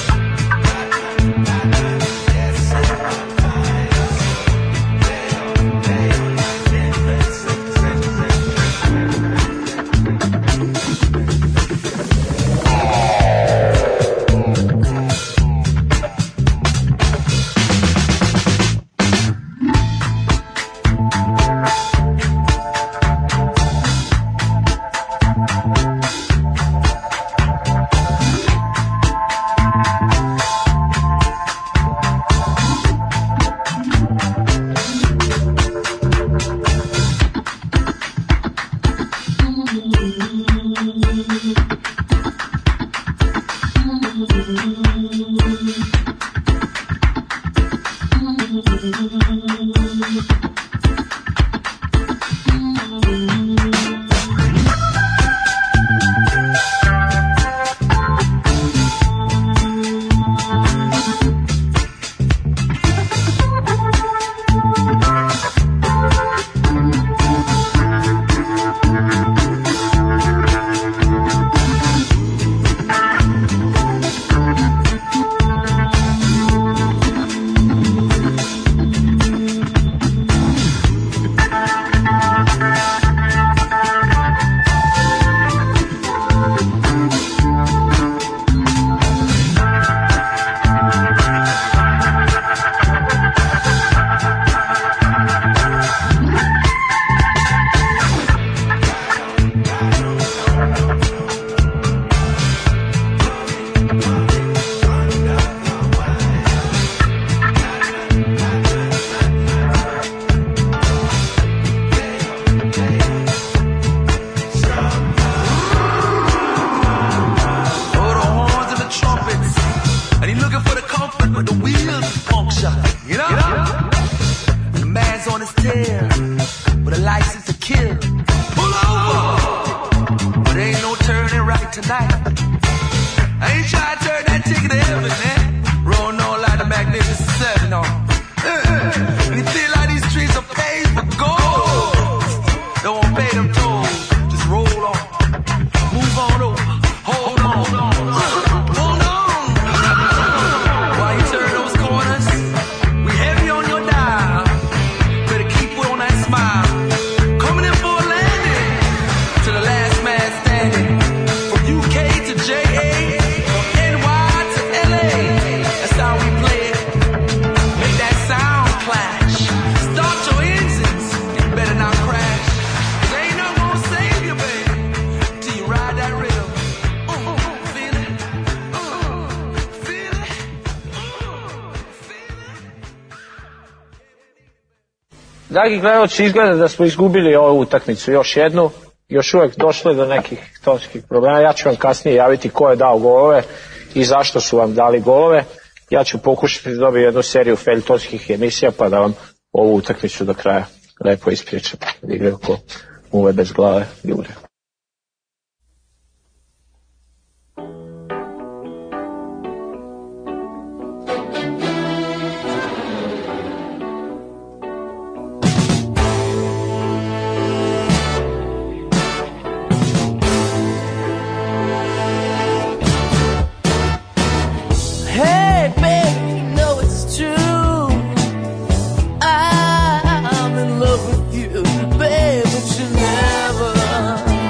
Dragi gledalci, izgleda da smo izgubili ovu utakmicu još jednu. Još uvek došlo je do nekih tonskih problema. Ja ću vam kasnije javiti ko je dao golove i zašto su vam dali golove. Ja ću pokušati da dobijem jednu seriju feljtonskih emisija pa da vam ovu utakmicu do kraja lepo ispričam. Da igraju ko muve bez glave ljude. I'm in love with you, babe, but you never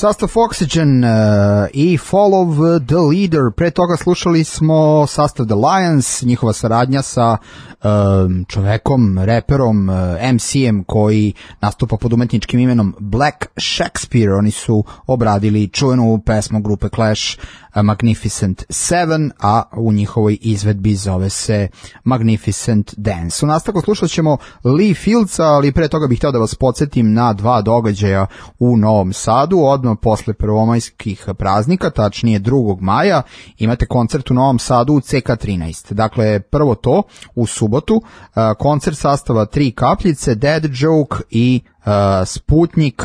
Sastav Oxygen i Fall of the Leader. Pre toga slušali smo sastav The Lions, njihova saradnja sa čovekom, reperom, MC-em koji nastupa pod umetničkim imenom Black Shakespeare. Oni su obradili čuvenu pesmu grupe Clash Magnificent Seven, a u njihovoj izvedbi zove se Magnificent Dance. U nastavku slušat ćemo Lee Fieldsa, ali pre toga bih hteo da vas podsjetim na dva događaja u Novom Sadu. Odmah posle prvomajskih praznika, tačnije 2. maja, imate koncert u Novom Sadu u CK13. Dakle, prvo to u subotu, koncert sastava Tri kapljice, Dead Joke i Sputnik.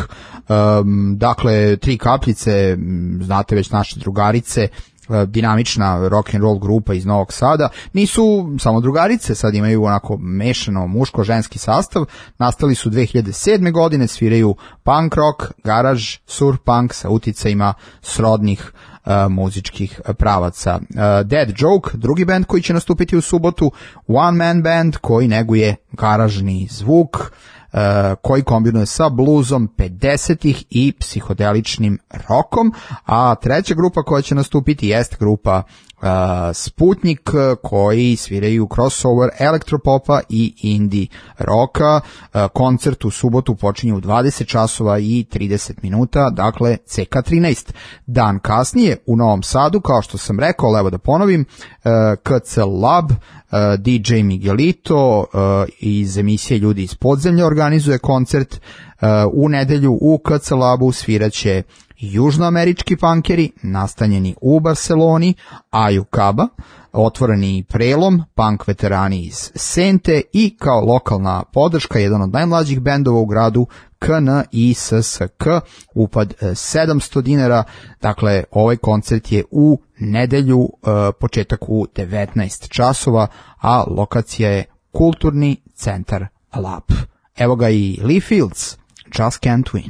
Dakle, Tri kapljice, znate već, naše drugarice, dinamična rock and roll grupa iz Novog Sada. Nisu samo drugarice, sad imaju onako mešano muško-ženski sastav. Nastali su 2007. godine, sviraju punk rock, garage, surf punk sa uticajima srodnih muzičkih pravaca. Dead Joke, drugi band koji će nastupiti u subotu, one man band koji neguje garažni zvuk, koji kombinuje sa bluzom 50-ih i psihodeličnim rokom, a treća grupa koja će nastupiti jest grupa Sputnik, koji sviraju crossover elektropopa i indie roka. Koncert u subotu počinje u 20 časova i 30 minuta, dakle CK13. Dan kasnije u Novom Sadu, kao što sam rekao, ali evo da ponovim, KC Lab, DJ Miguelito iz emisije Ljudi iz podzemlja organizuje koncert. U nedelju u KC Labu sviraće južnoamerički punkeri nastanjeni u Barceloni, Aju Kaba, Otvoreni prelom, punk veterani iz Sente i kao lokalna podrška jedan od najmlađih bendova u gradu, KNISSK, upad 700 dinara. Dakle, ovaj koncert je u nedelju, početak u 19 časova, a lokacija je Kulturni centar Lab. Evo ga i Lee Fields, Just Can't Win.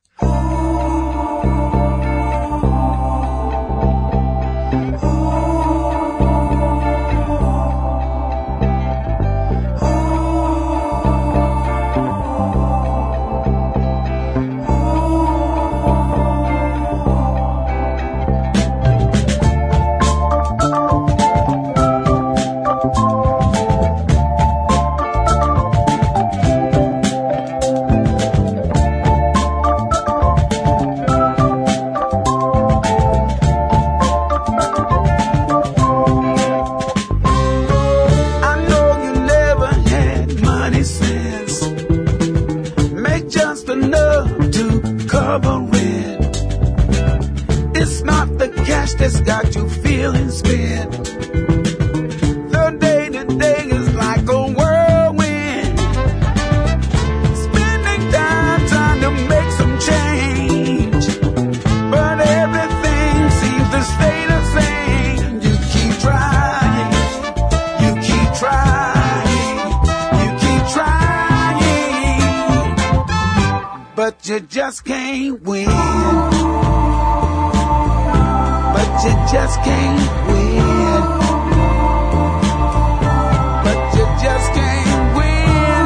That's got you feeling spent. The day to day is like a whirlwind. Spending time trying to make some change, but everything seems to stay the same. You keep trying, you keep trying, you keep trying, but you just can't win. But you just can't win. But you just can't win.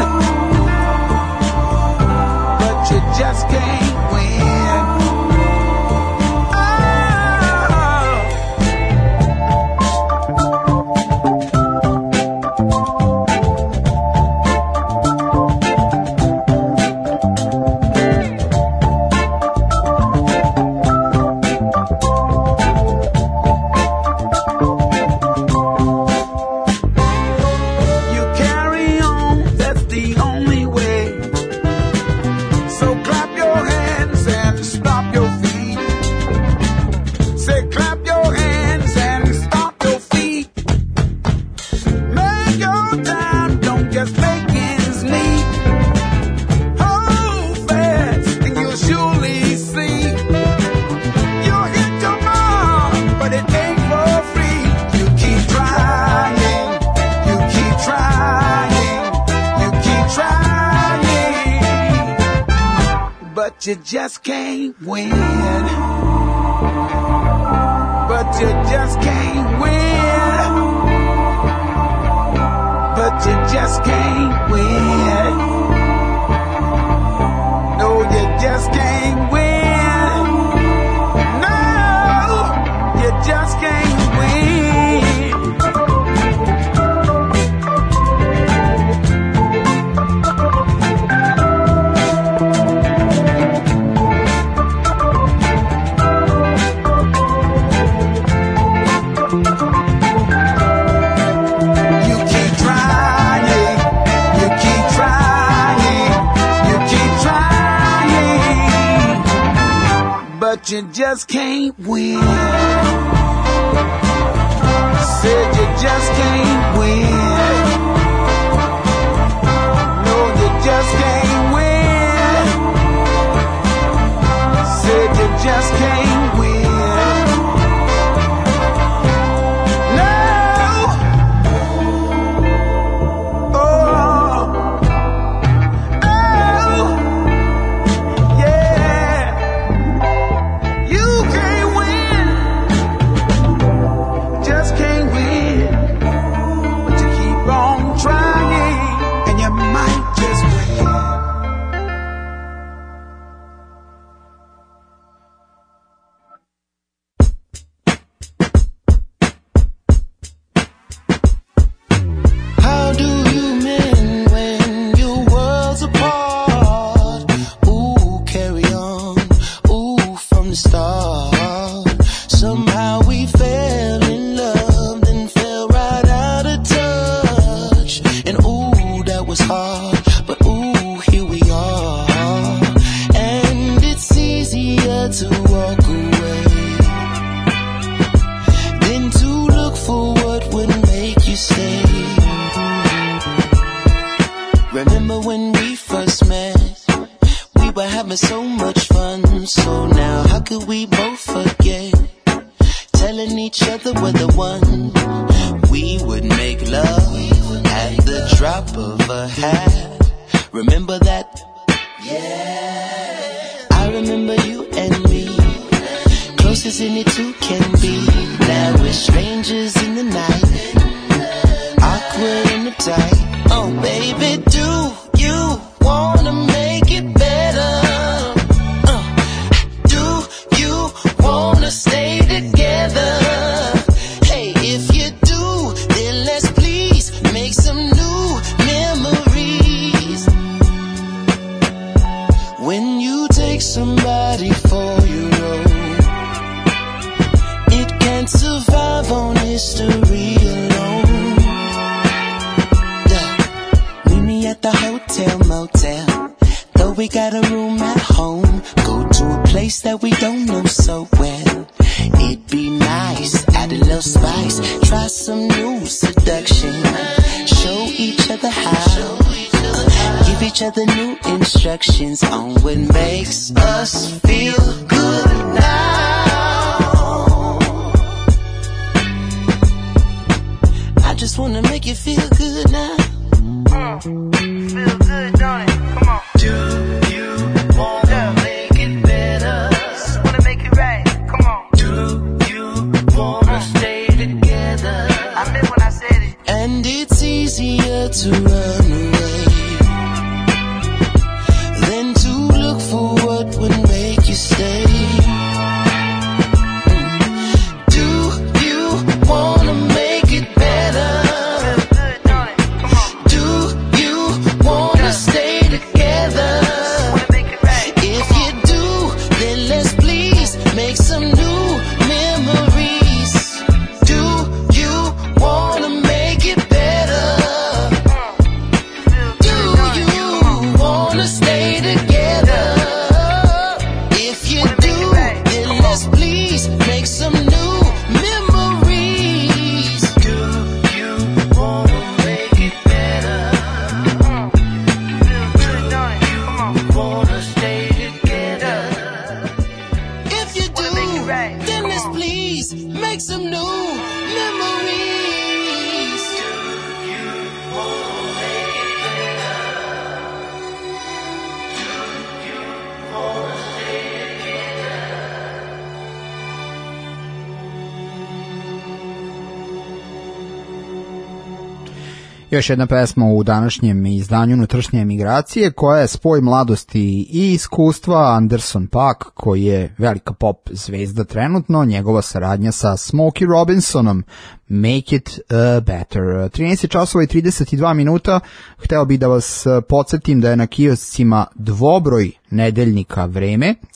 But you just can't win. You just can't win. But you just can't win. But you just can't win. No, you just can't win. but you just can't win. Said you just can't win. No, you just can't win. Said you just can't win. Još jedna pesma u današnjem izdanju Unutrašnje emigracije, koja je spoj mladosti i iskustva. Anderson .Paak, koji je velika pop zvezda trenutno, njegova saradnja sa Smokey Robinsonom, Make It Better. 13 časova i 32 minuta. Hteo bih da vas podsjetim da je na kioscima dvobroj nedeljnika Vreme,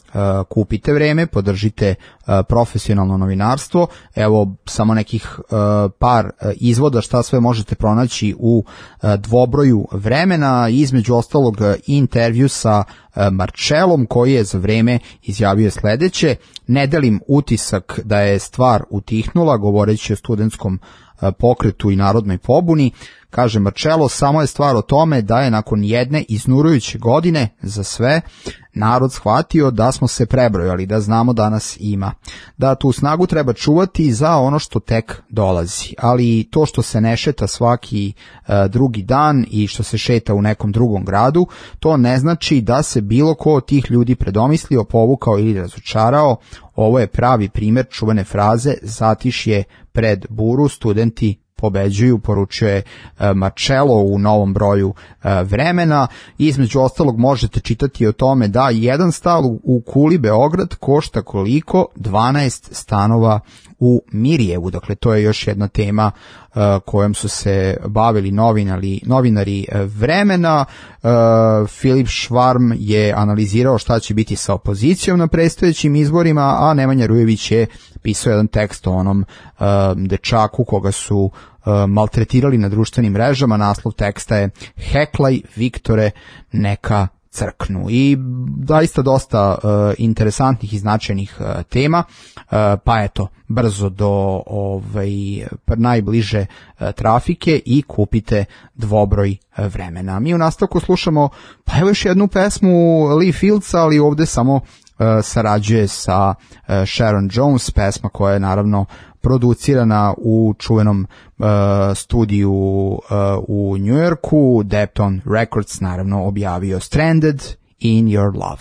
kupite vreme, podržite profesionalno novinarstvo. Evo samo nekih par izvoda šta sve možete pronaći u dvobroju vremena, između ostalog intervju sa Marcellom koji je za vreme izjavio sledeće: ne delim utisak da je stvar utihnula, govoreći o studentskom pokretu i narodnoj pobuni. Kaže Marcello, samo je stvar o tome da je nakon jedne iznurujuće godine za sve narod shvatio da smo se prebrojali, da znamo da nas ima, da tu snagu treba čuvati za ono što tek dolazi, ali to što se ne šeta svaki drugi dan i što se šeta u nekom drugom gradu, to ne znači da se bilo ko od tih ljudi predomislio, povukao ili razočarao. Ovo je pravi primer čuvene fraze zatišje pred buru, studenti pobeđuju, poručuje Marcello u novom broju vremena. Između ostalog možete čitati o tome da jedan stan u Kuli Beograd košta koliko? 12 stanova u Mirjevu. Dakle, to je još jedna tema kojom su se bavili novinari vremena. Filip Švarm je analizirao šta će biti sa opozicijom na predstojećim izborima, a Nemanja Rujević je pisao jedan tekst o onom dečaku koga su maltretirali na društvenim mrežama. Naslov teksta je Heklaj, Viktore, neka crknu. I zaista dosta interesantnih i značajnih tema, pa eto, brzo do najbliže trafike i kupite dvobroj vremena. Mi u nastavku slušamo pa evo još jednu pesmu Lee Fieldsa, ali ovde samo sarađuje sa Sharon Jones, pesma koja je naravno producirana u čuvenom studiju u Njujorku. Depton Records naravno objavio Stranded in Your Love.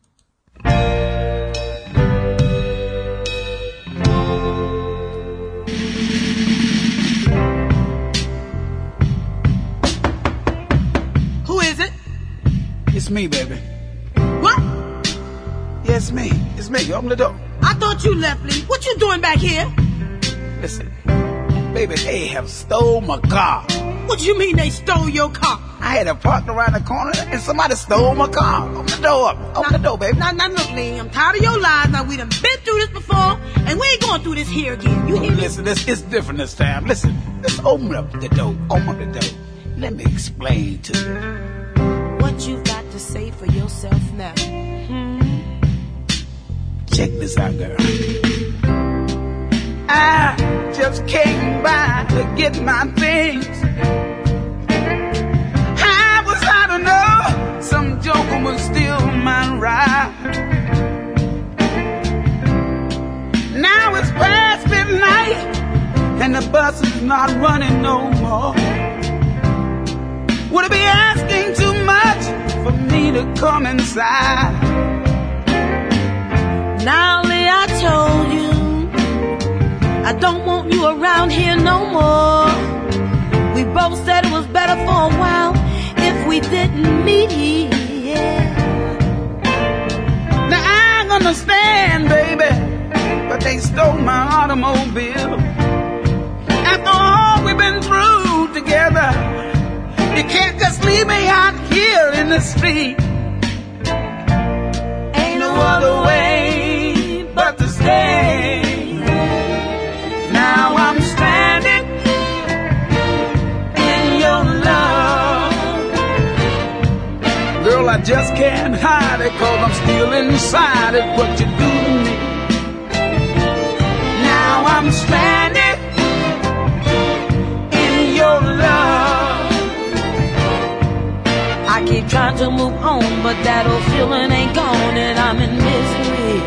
Who is it? It's me, baby. What? Yeah, it's me. It's me. Open the door. I thought you left, Lee. What you doing back here? Listen, baby, they have stole my car. What do you mean they stole your car? I had it parked around the corner and somebody stole my car. Open the door up. Open the door, baby. Now, look, Lee, I'm tired of your lies. Now, we done been through this before, and we ain't going through this here again. You hear me? Listen, it's different this time. Listen, just open up the door. Open the door. Let me explain to you. What you got to say for yourself now? Check this out, girl. I just came by to get my things. I was out to know some joker was steal my ride. Now it's past midnight and the bus is not running no more. Would it be asking too much for me to come inside? Now, Lee, I told you I don't want you around here no more. We both said it was better for a while if we didn't meet here. Now I understand, baby, but they stole my automobile. After all we've been through together, you can't just leave me out here in the street. Ain't no other way but to stay. Now I'm stranded in your love. Girl, I just can't hide it, 'cause I'm still inside it, what you do to me. Now I'm stranded in your love. I keep trying to move on, but that old feeling ain't gone, and I'm in misery.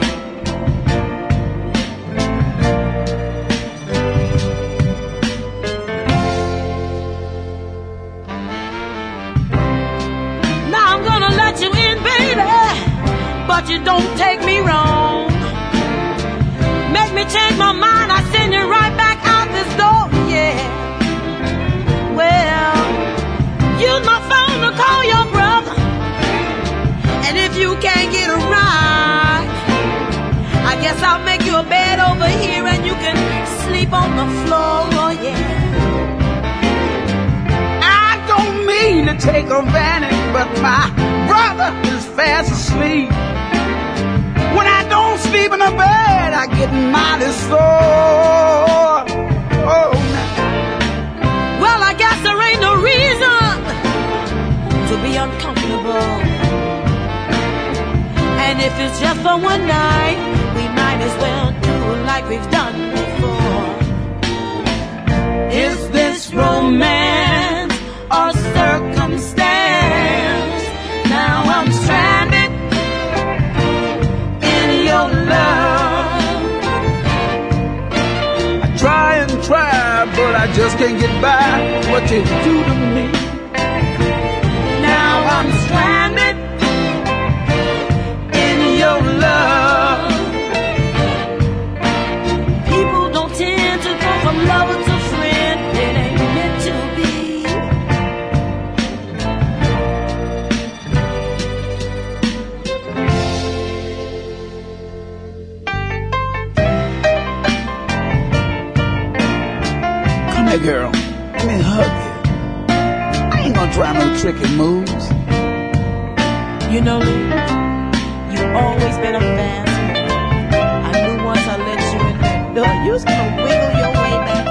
But you don't take me wrong. Make me change my mind, I send you right back out this door, yeah. Well, use my phone to call your brother. And if you can't get a ride, I guess I'll make you a bed over here and you can sleep on the floor, yeah. I don't mean to take advantage, but my brother is fast asleep. getting mighty sore. Oh, now. Well, I guess there ain't no reason to be uncomfortable. And if it's just for one night, we might as well do like we've done before. Is this romance or circumstance? Now I'm stranded in your love. I try and try, but I just can't get by what you do to me. Now I'm stranded in your love. People don't tend to go from lover to friend. It ain't meant to be. Come here, girl. Let me hug you. I ain't gonna try no tricky moves. You know, Lee, you've always been a fast one. I knew once I let you in that door, you was gonna wiggle your way back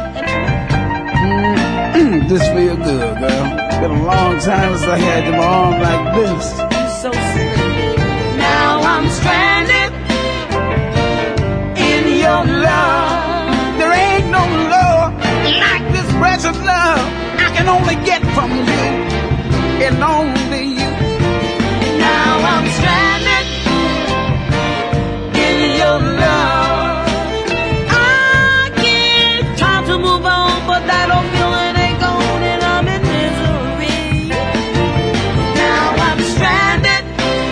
in it. This feel good, girl. It's been a long time since I had them arms like this. You're so sweet. Now I'm stranded in your love. There ain't no love like this precious love I can only get from you and only you. Now I'm stranded in your love. I can't try to move on, but that old feeling ain't gone and I'm in misery. Now I'm stranded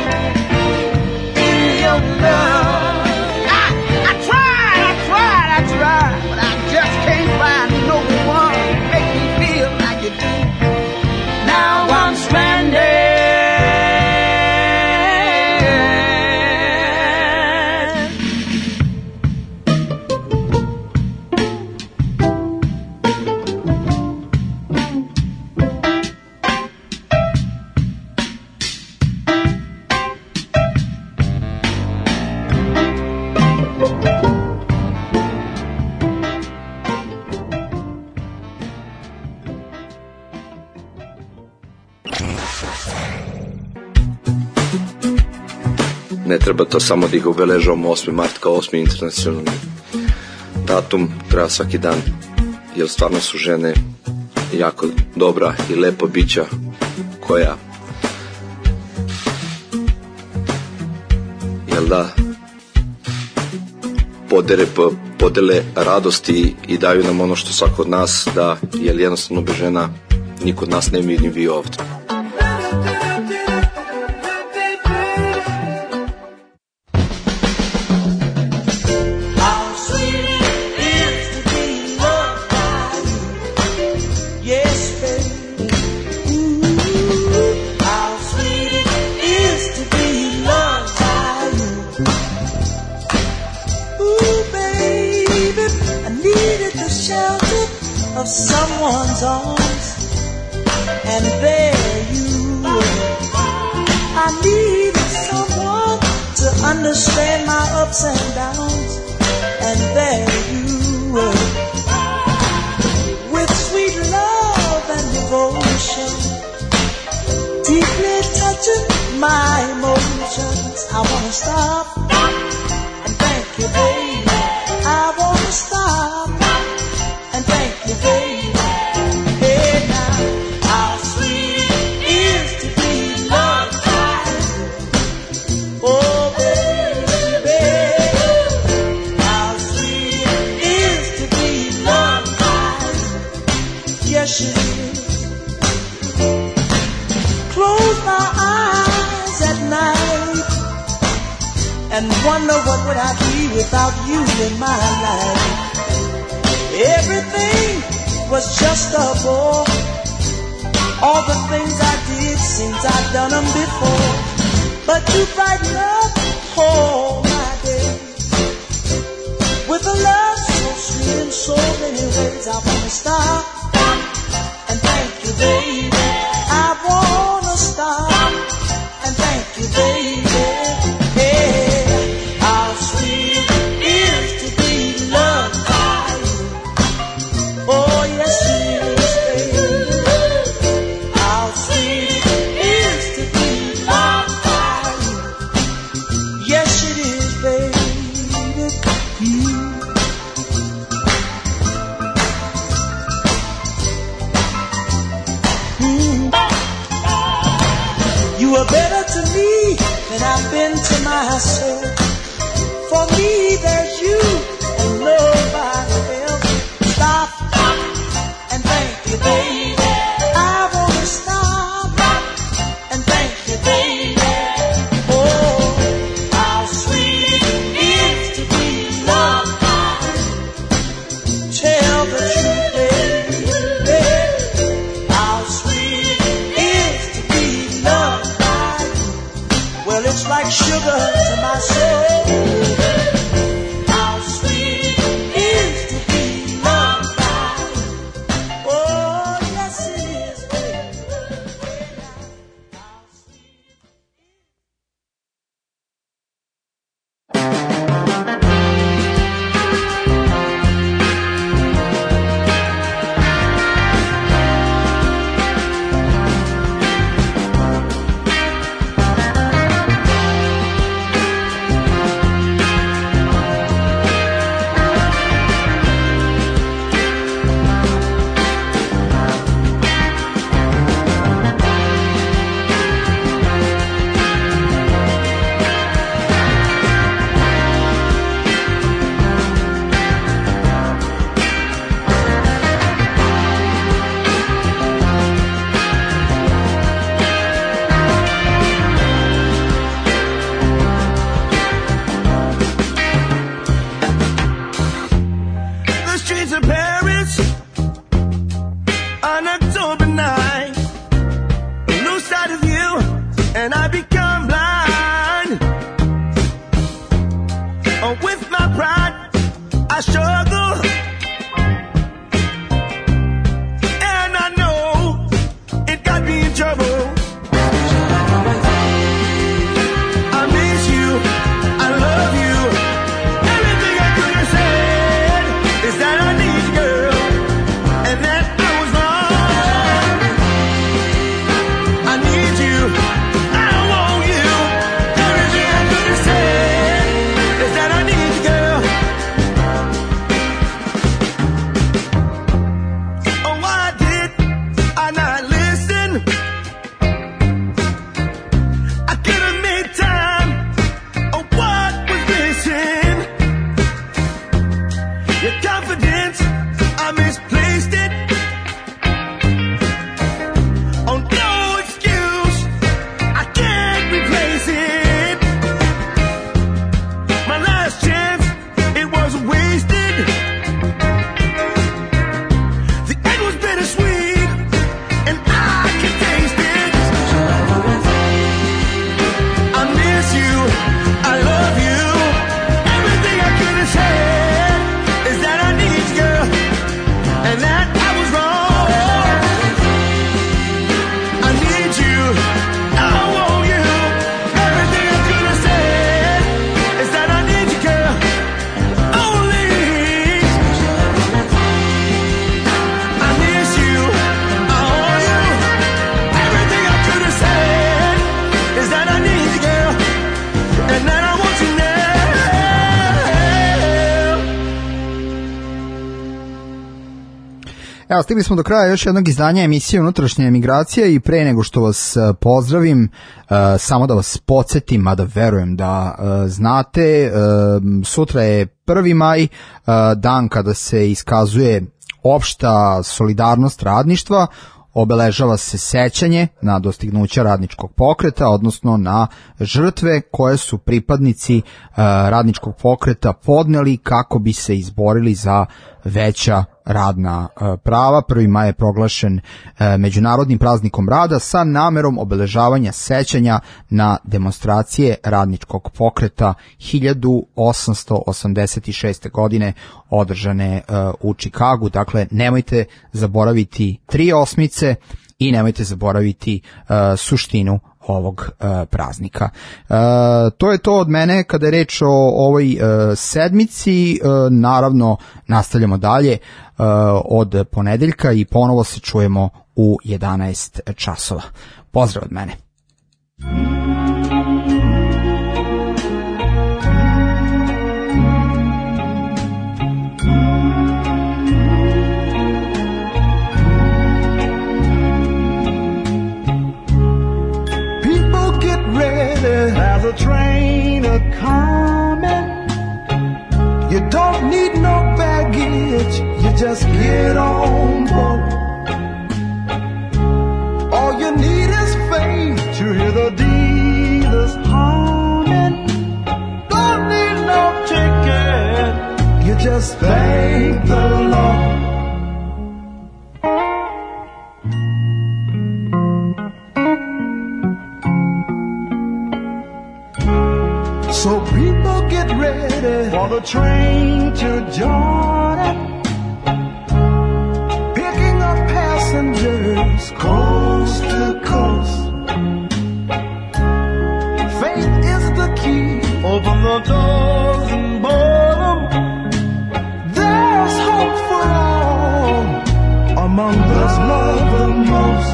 in your love. I tried, but I just can't find no one make me feel like you do. Now I'm stranded. Ne treba to samo da ih obeležavamo 8. mart kao 8. internacionalni datum, treba svaki dan, jer stvarno su žene jako dobra i lepa bića koja podele radosti i daju nam ono što svako od nas da, jer jednostavno bez žena niko od nas ne bi ni bio ovde. Someone's arms, and there you were. I needed someone to understand my ups and downs, and there you were. With sweet love and devotion, deeply touching my emotions. I wanna stop and thank you, baby. I wanna stop and thank you, baby. Hey now, how sweet it is to be loved by you. Oh baby, how sweet it is to be loved by you. Yes it is. Close my eyes at night and wonder what would I be without you in my life. Everything was just a bore. All the things I did seems I've done them before. But you brighten up all my days with a love so sweet in so many ways. I wanna stop and thank you, baby. I wanna stop and thank you, baby. Hey, how sweet it is With my pride, I struggle, and I know it got me in trouble. I miss you, I love you. Everything I could have said is that I need you, girl, and that I was wrong. I need you, I want you. Everything I could have said is that I need you, girl. Oh, why did I not listen? I could have made time. Oh, what was missing? Your confidence, I misplaced it. Oh, no excuse, I can't replace it. My last chance, it was wasted. The end was bittersweet, and I can taste it. I miss you, I love you. Everything I could have said is that I need you, girl, and that I was wrong. I need you, I want you. Everything I could have said is that I need you, girl. Only I miss you, I want you. Everything I could have said is that I need you, girl, and that I want you now. Evo, stigli smo do kraja još jednog izdanja emisije Unutrašnja emigracija i pre nego što vas pozdravim, samo da vas podsjetim, mada verujem da znate, sutra je 1. maj, dan kada se iskazuje opšta solidarnost radništva, obeležava se sećanje na dostignuća radničkog pokreta, odnosno na žrtve koje su pripadnici radničkog pokreta podneli kako bi se izborili za veća radna prava. 1. maj je proglašen međunarodnim praznikom rada sa namerom obeležavanja sećanja na demonstracije radničkog pokreta 1886. godine održane u Čikagu. Dakle, nemojte zaboraviti 3 osmice i nemojte zaboraviti suštinu ovog praznika. To je to od mene kada je reč o ovoj sedmici. Naravno, nastavljamo dalje od ponedeljka i ponovo se čujemo u 11 časova. Pozdrav od mene. There's a train a-coming. You don't need no baggage, you just get on board. All you need is faith to hear the dealers humming. Don't need no ticket, you just thank the Lord. So people get ready for the train to Jordan, picking up passengers coast to coast. Faith is the key, open the doors and board 'em. There's hope for all among those loved the most.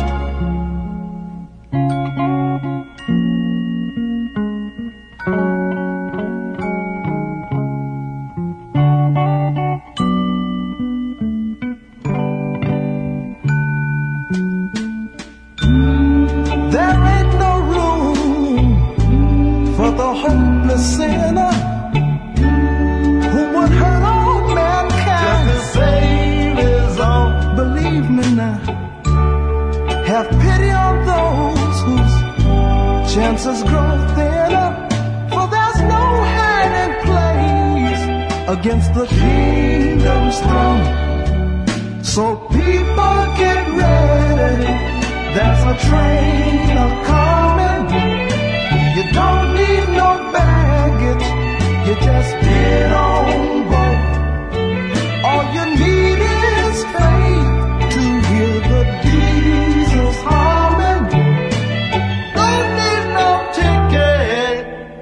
Sinner who would hurt all mankind just to save his own. Believe me now, have pity on those whose chances grow thinner, for there's no hiding place against the kingdom's throne. So people get ready, there's a train a-coming. You don't need no baggage, you you just get on board. All you need is faith to hear the diesels humming. Don't need no ticket.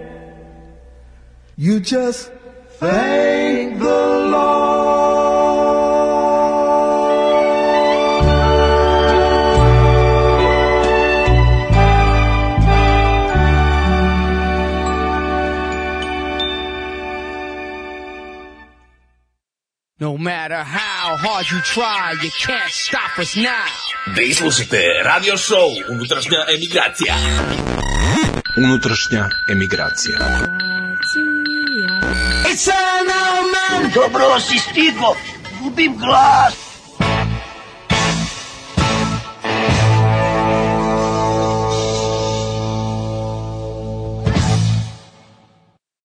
You just thank the Lord. No matter how hard you try, you can't stop us now. Vi slušate radio show Unutrašnja emigracija. Unutrašnja emigracija. Dobro si stigo, gubim glas.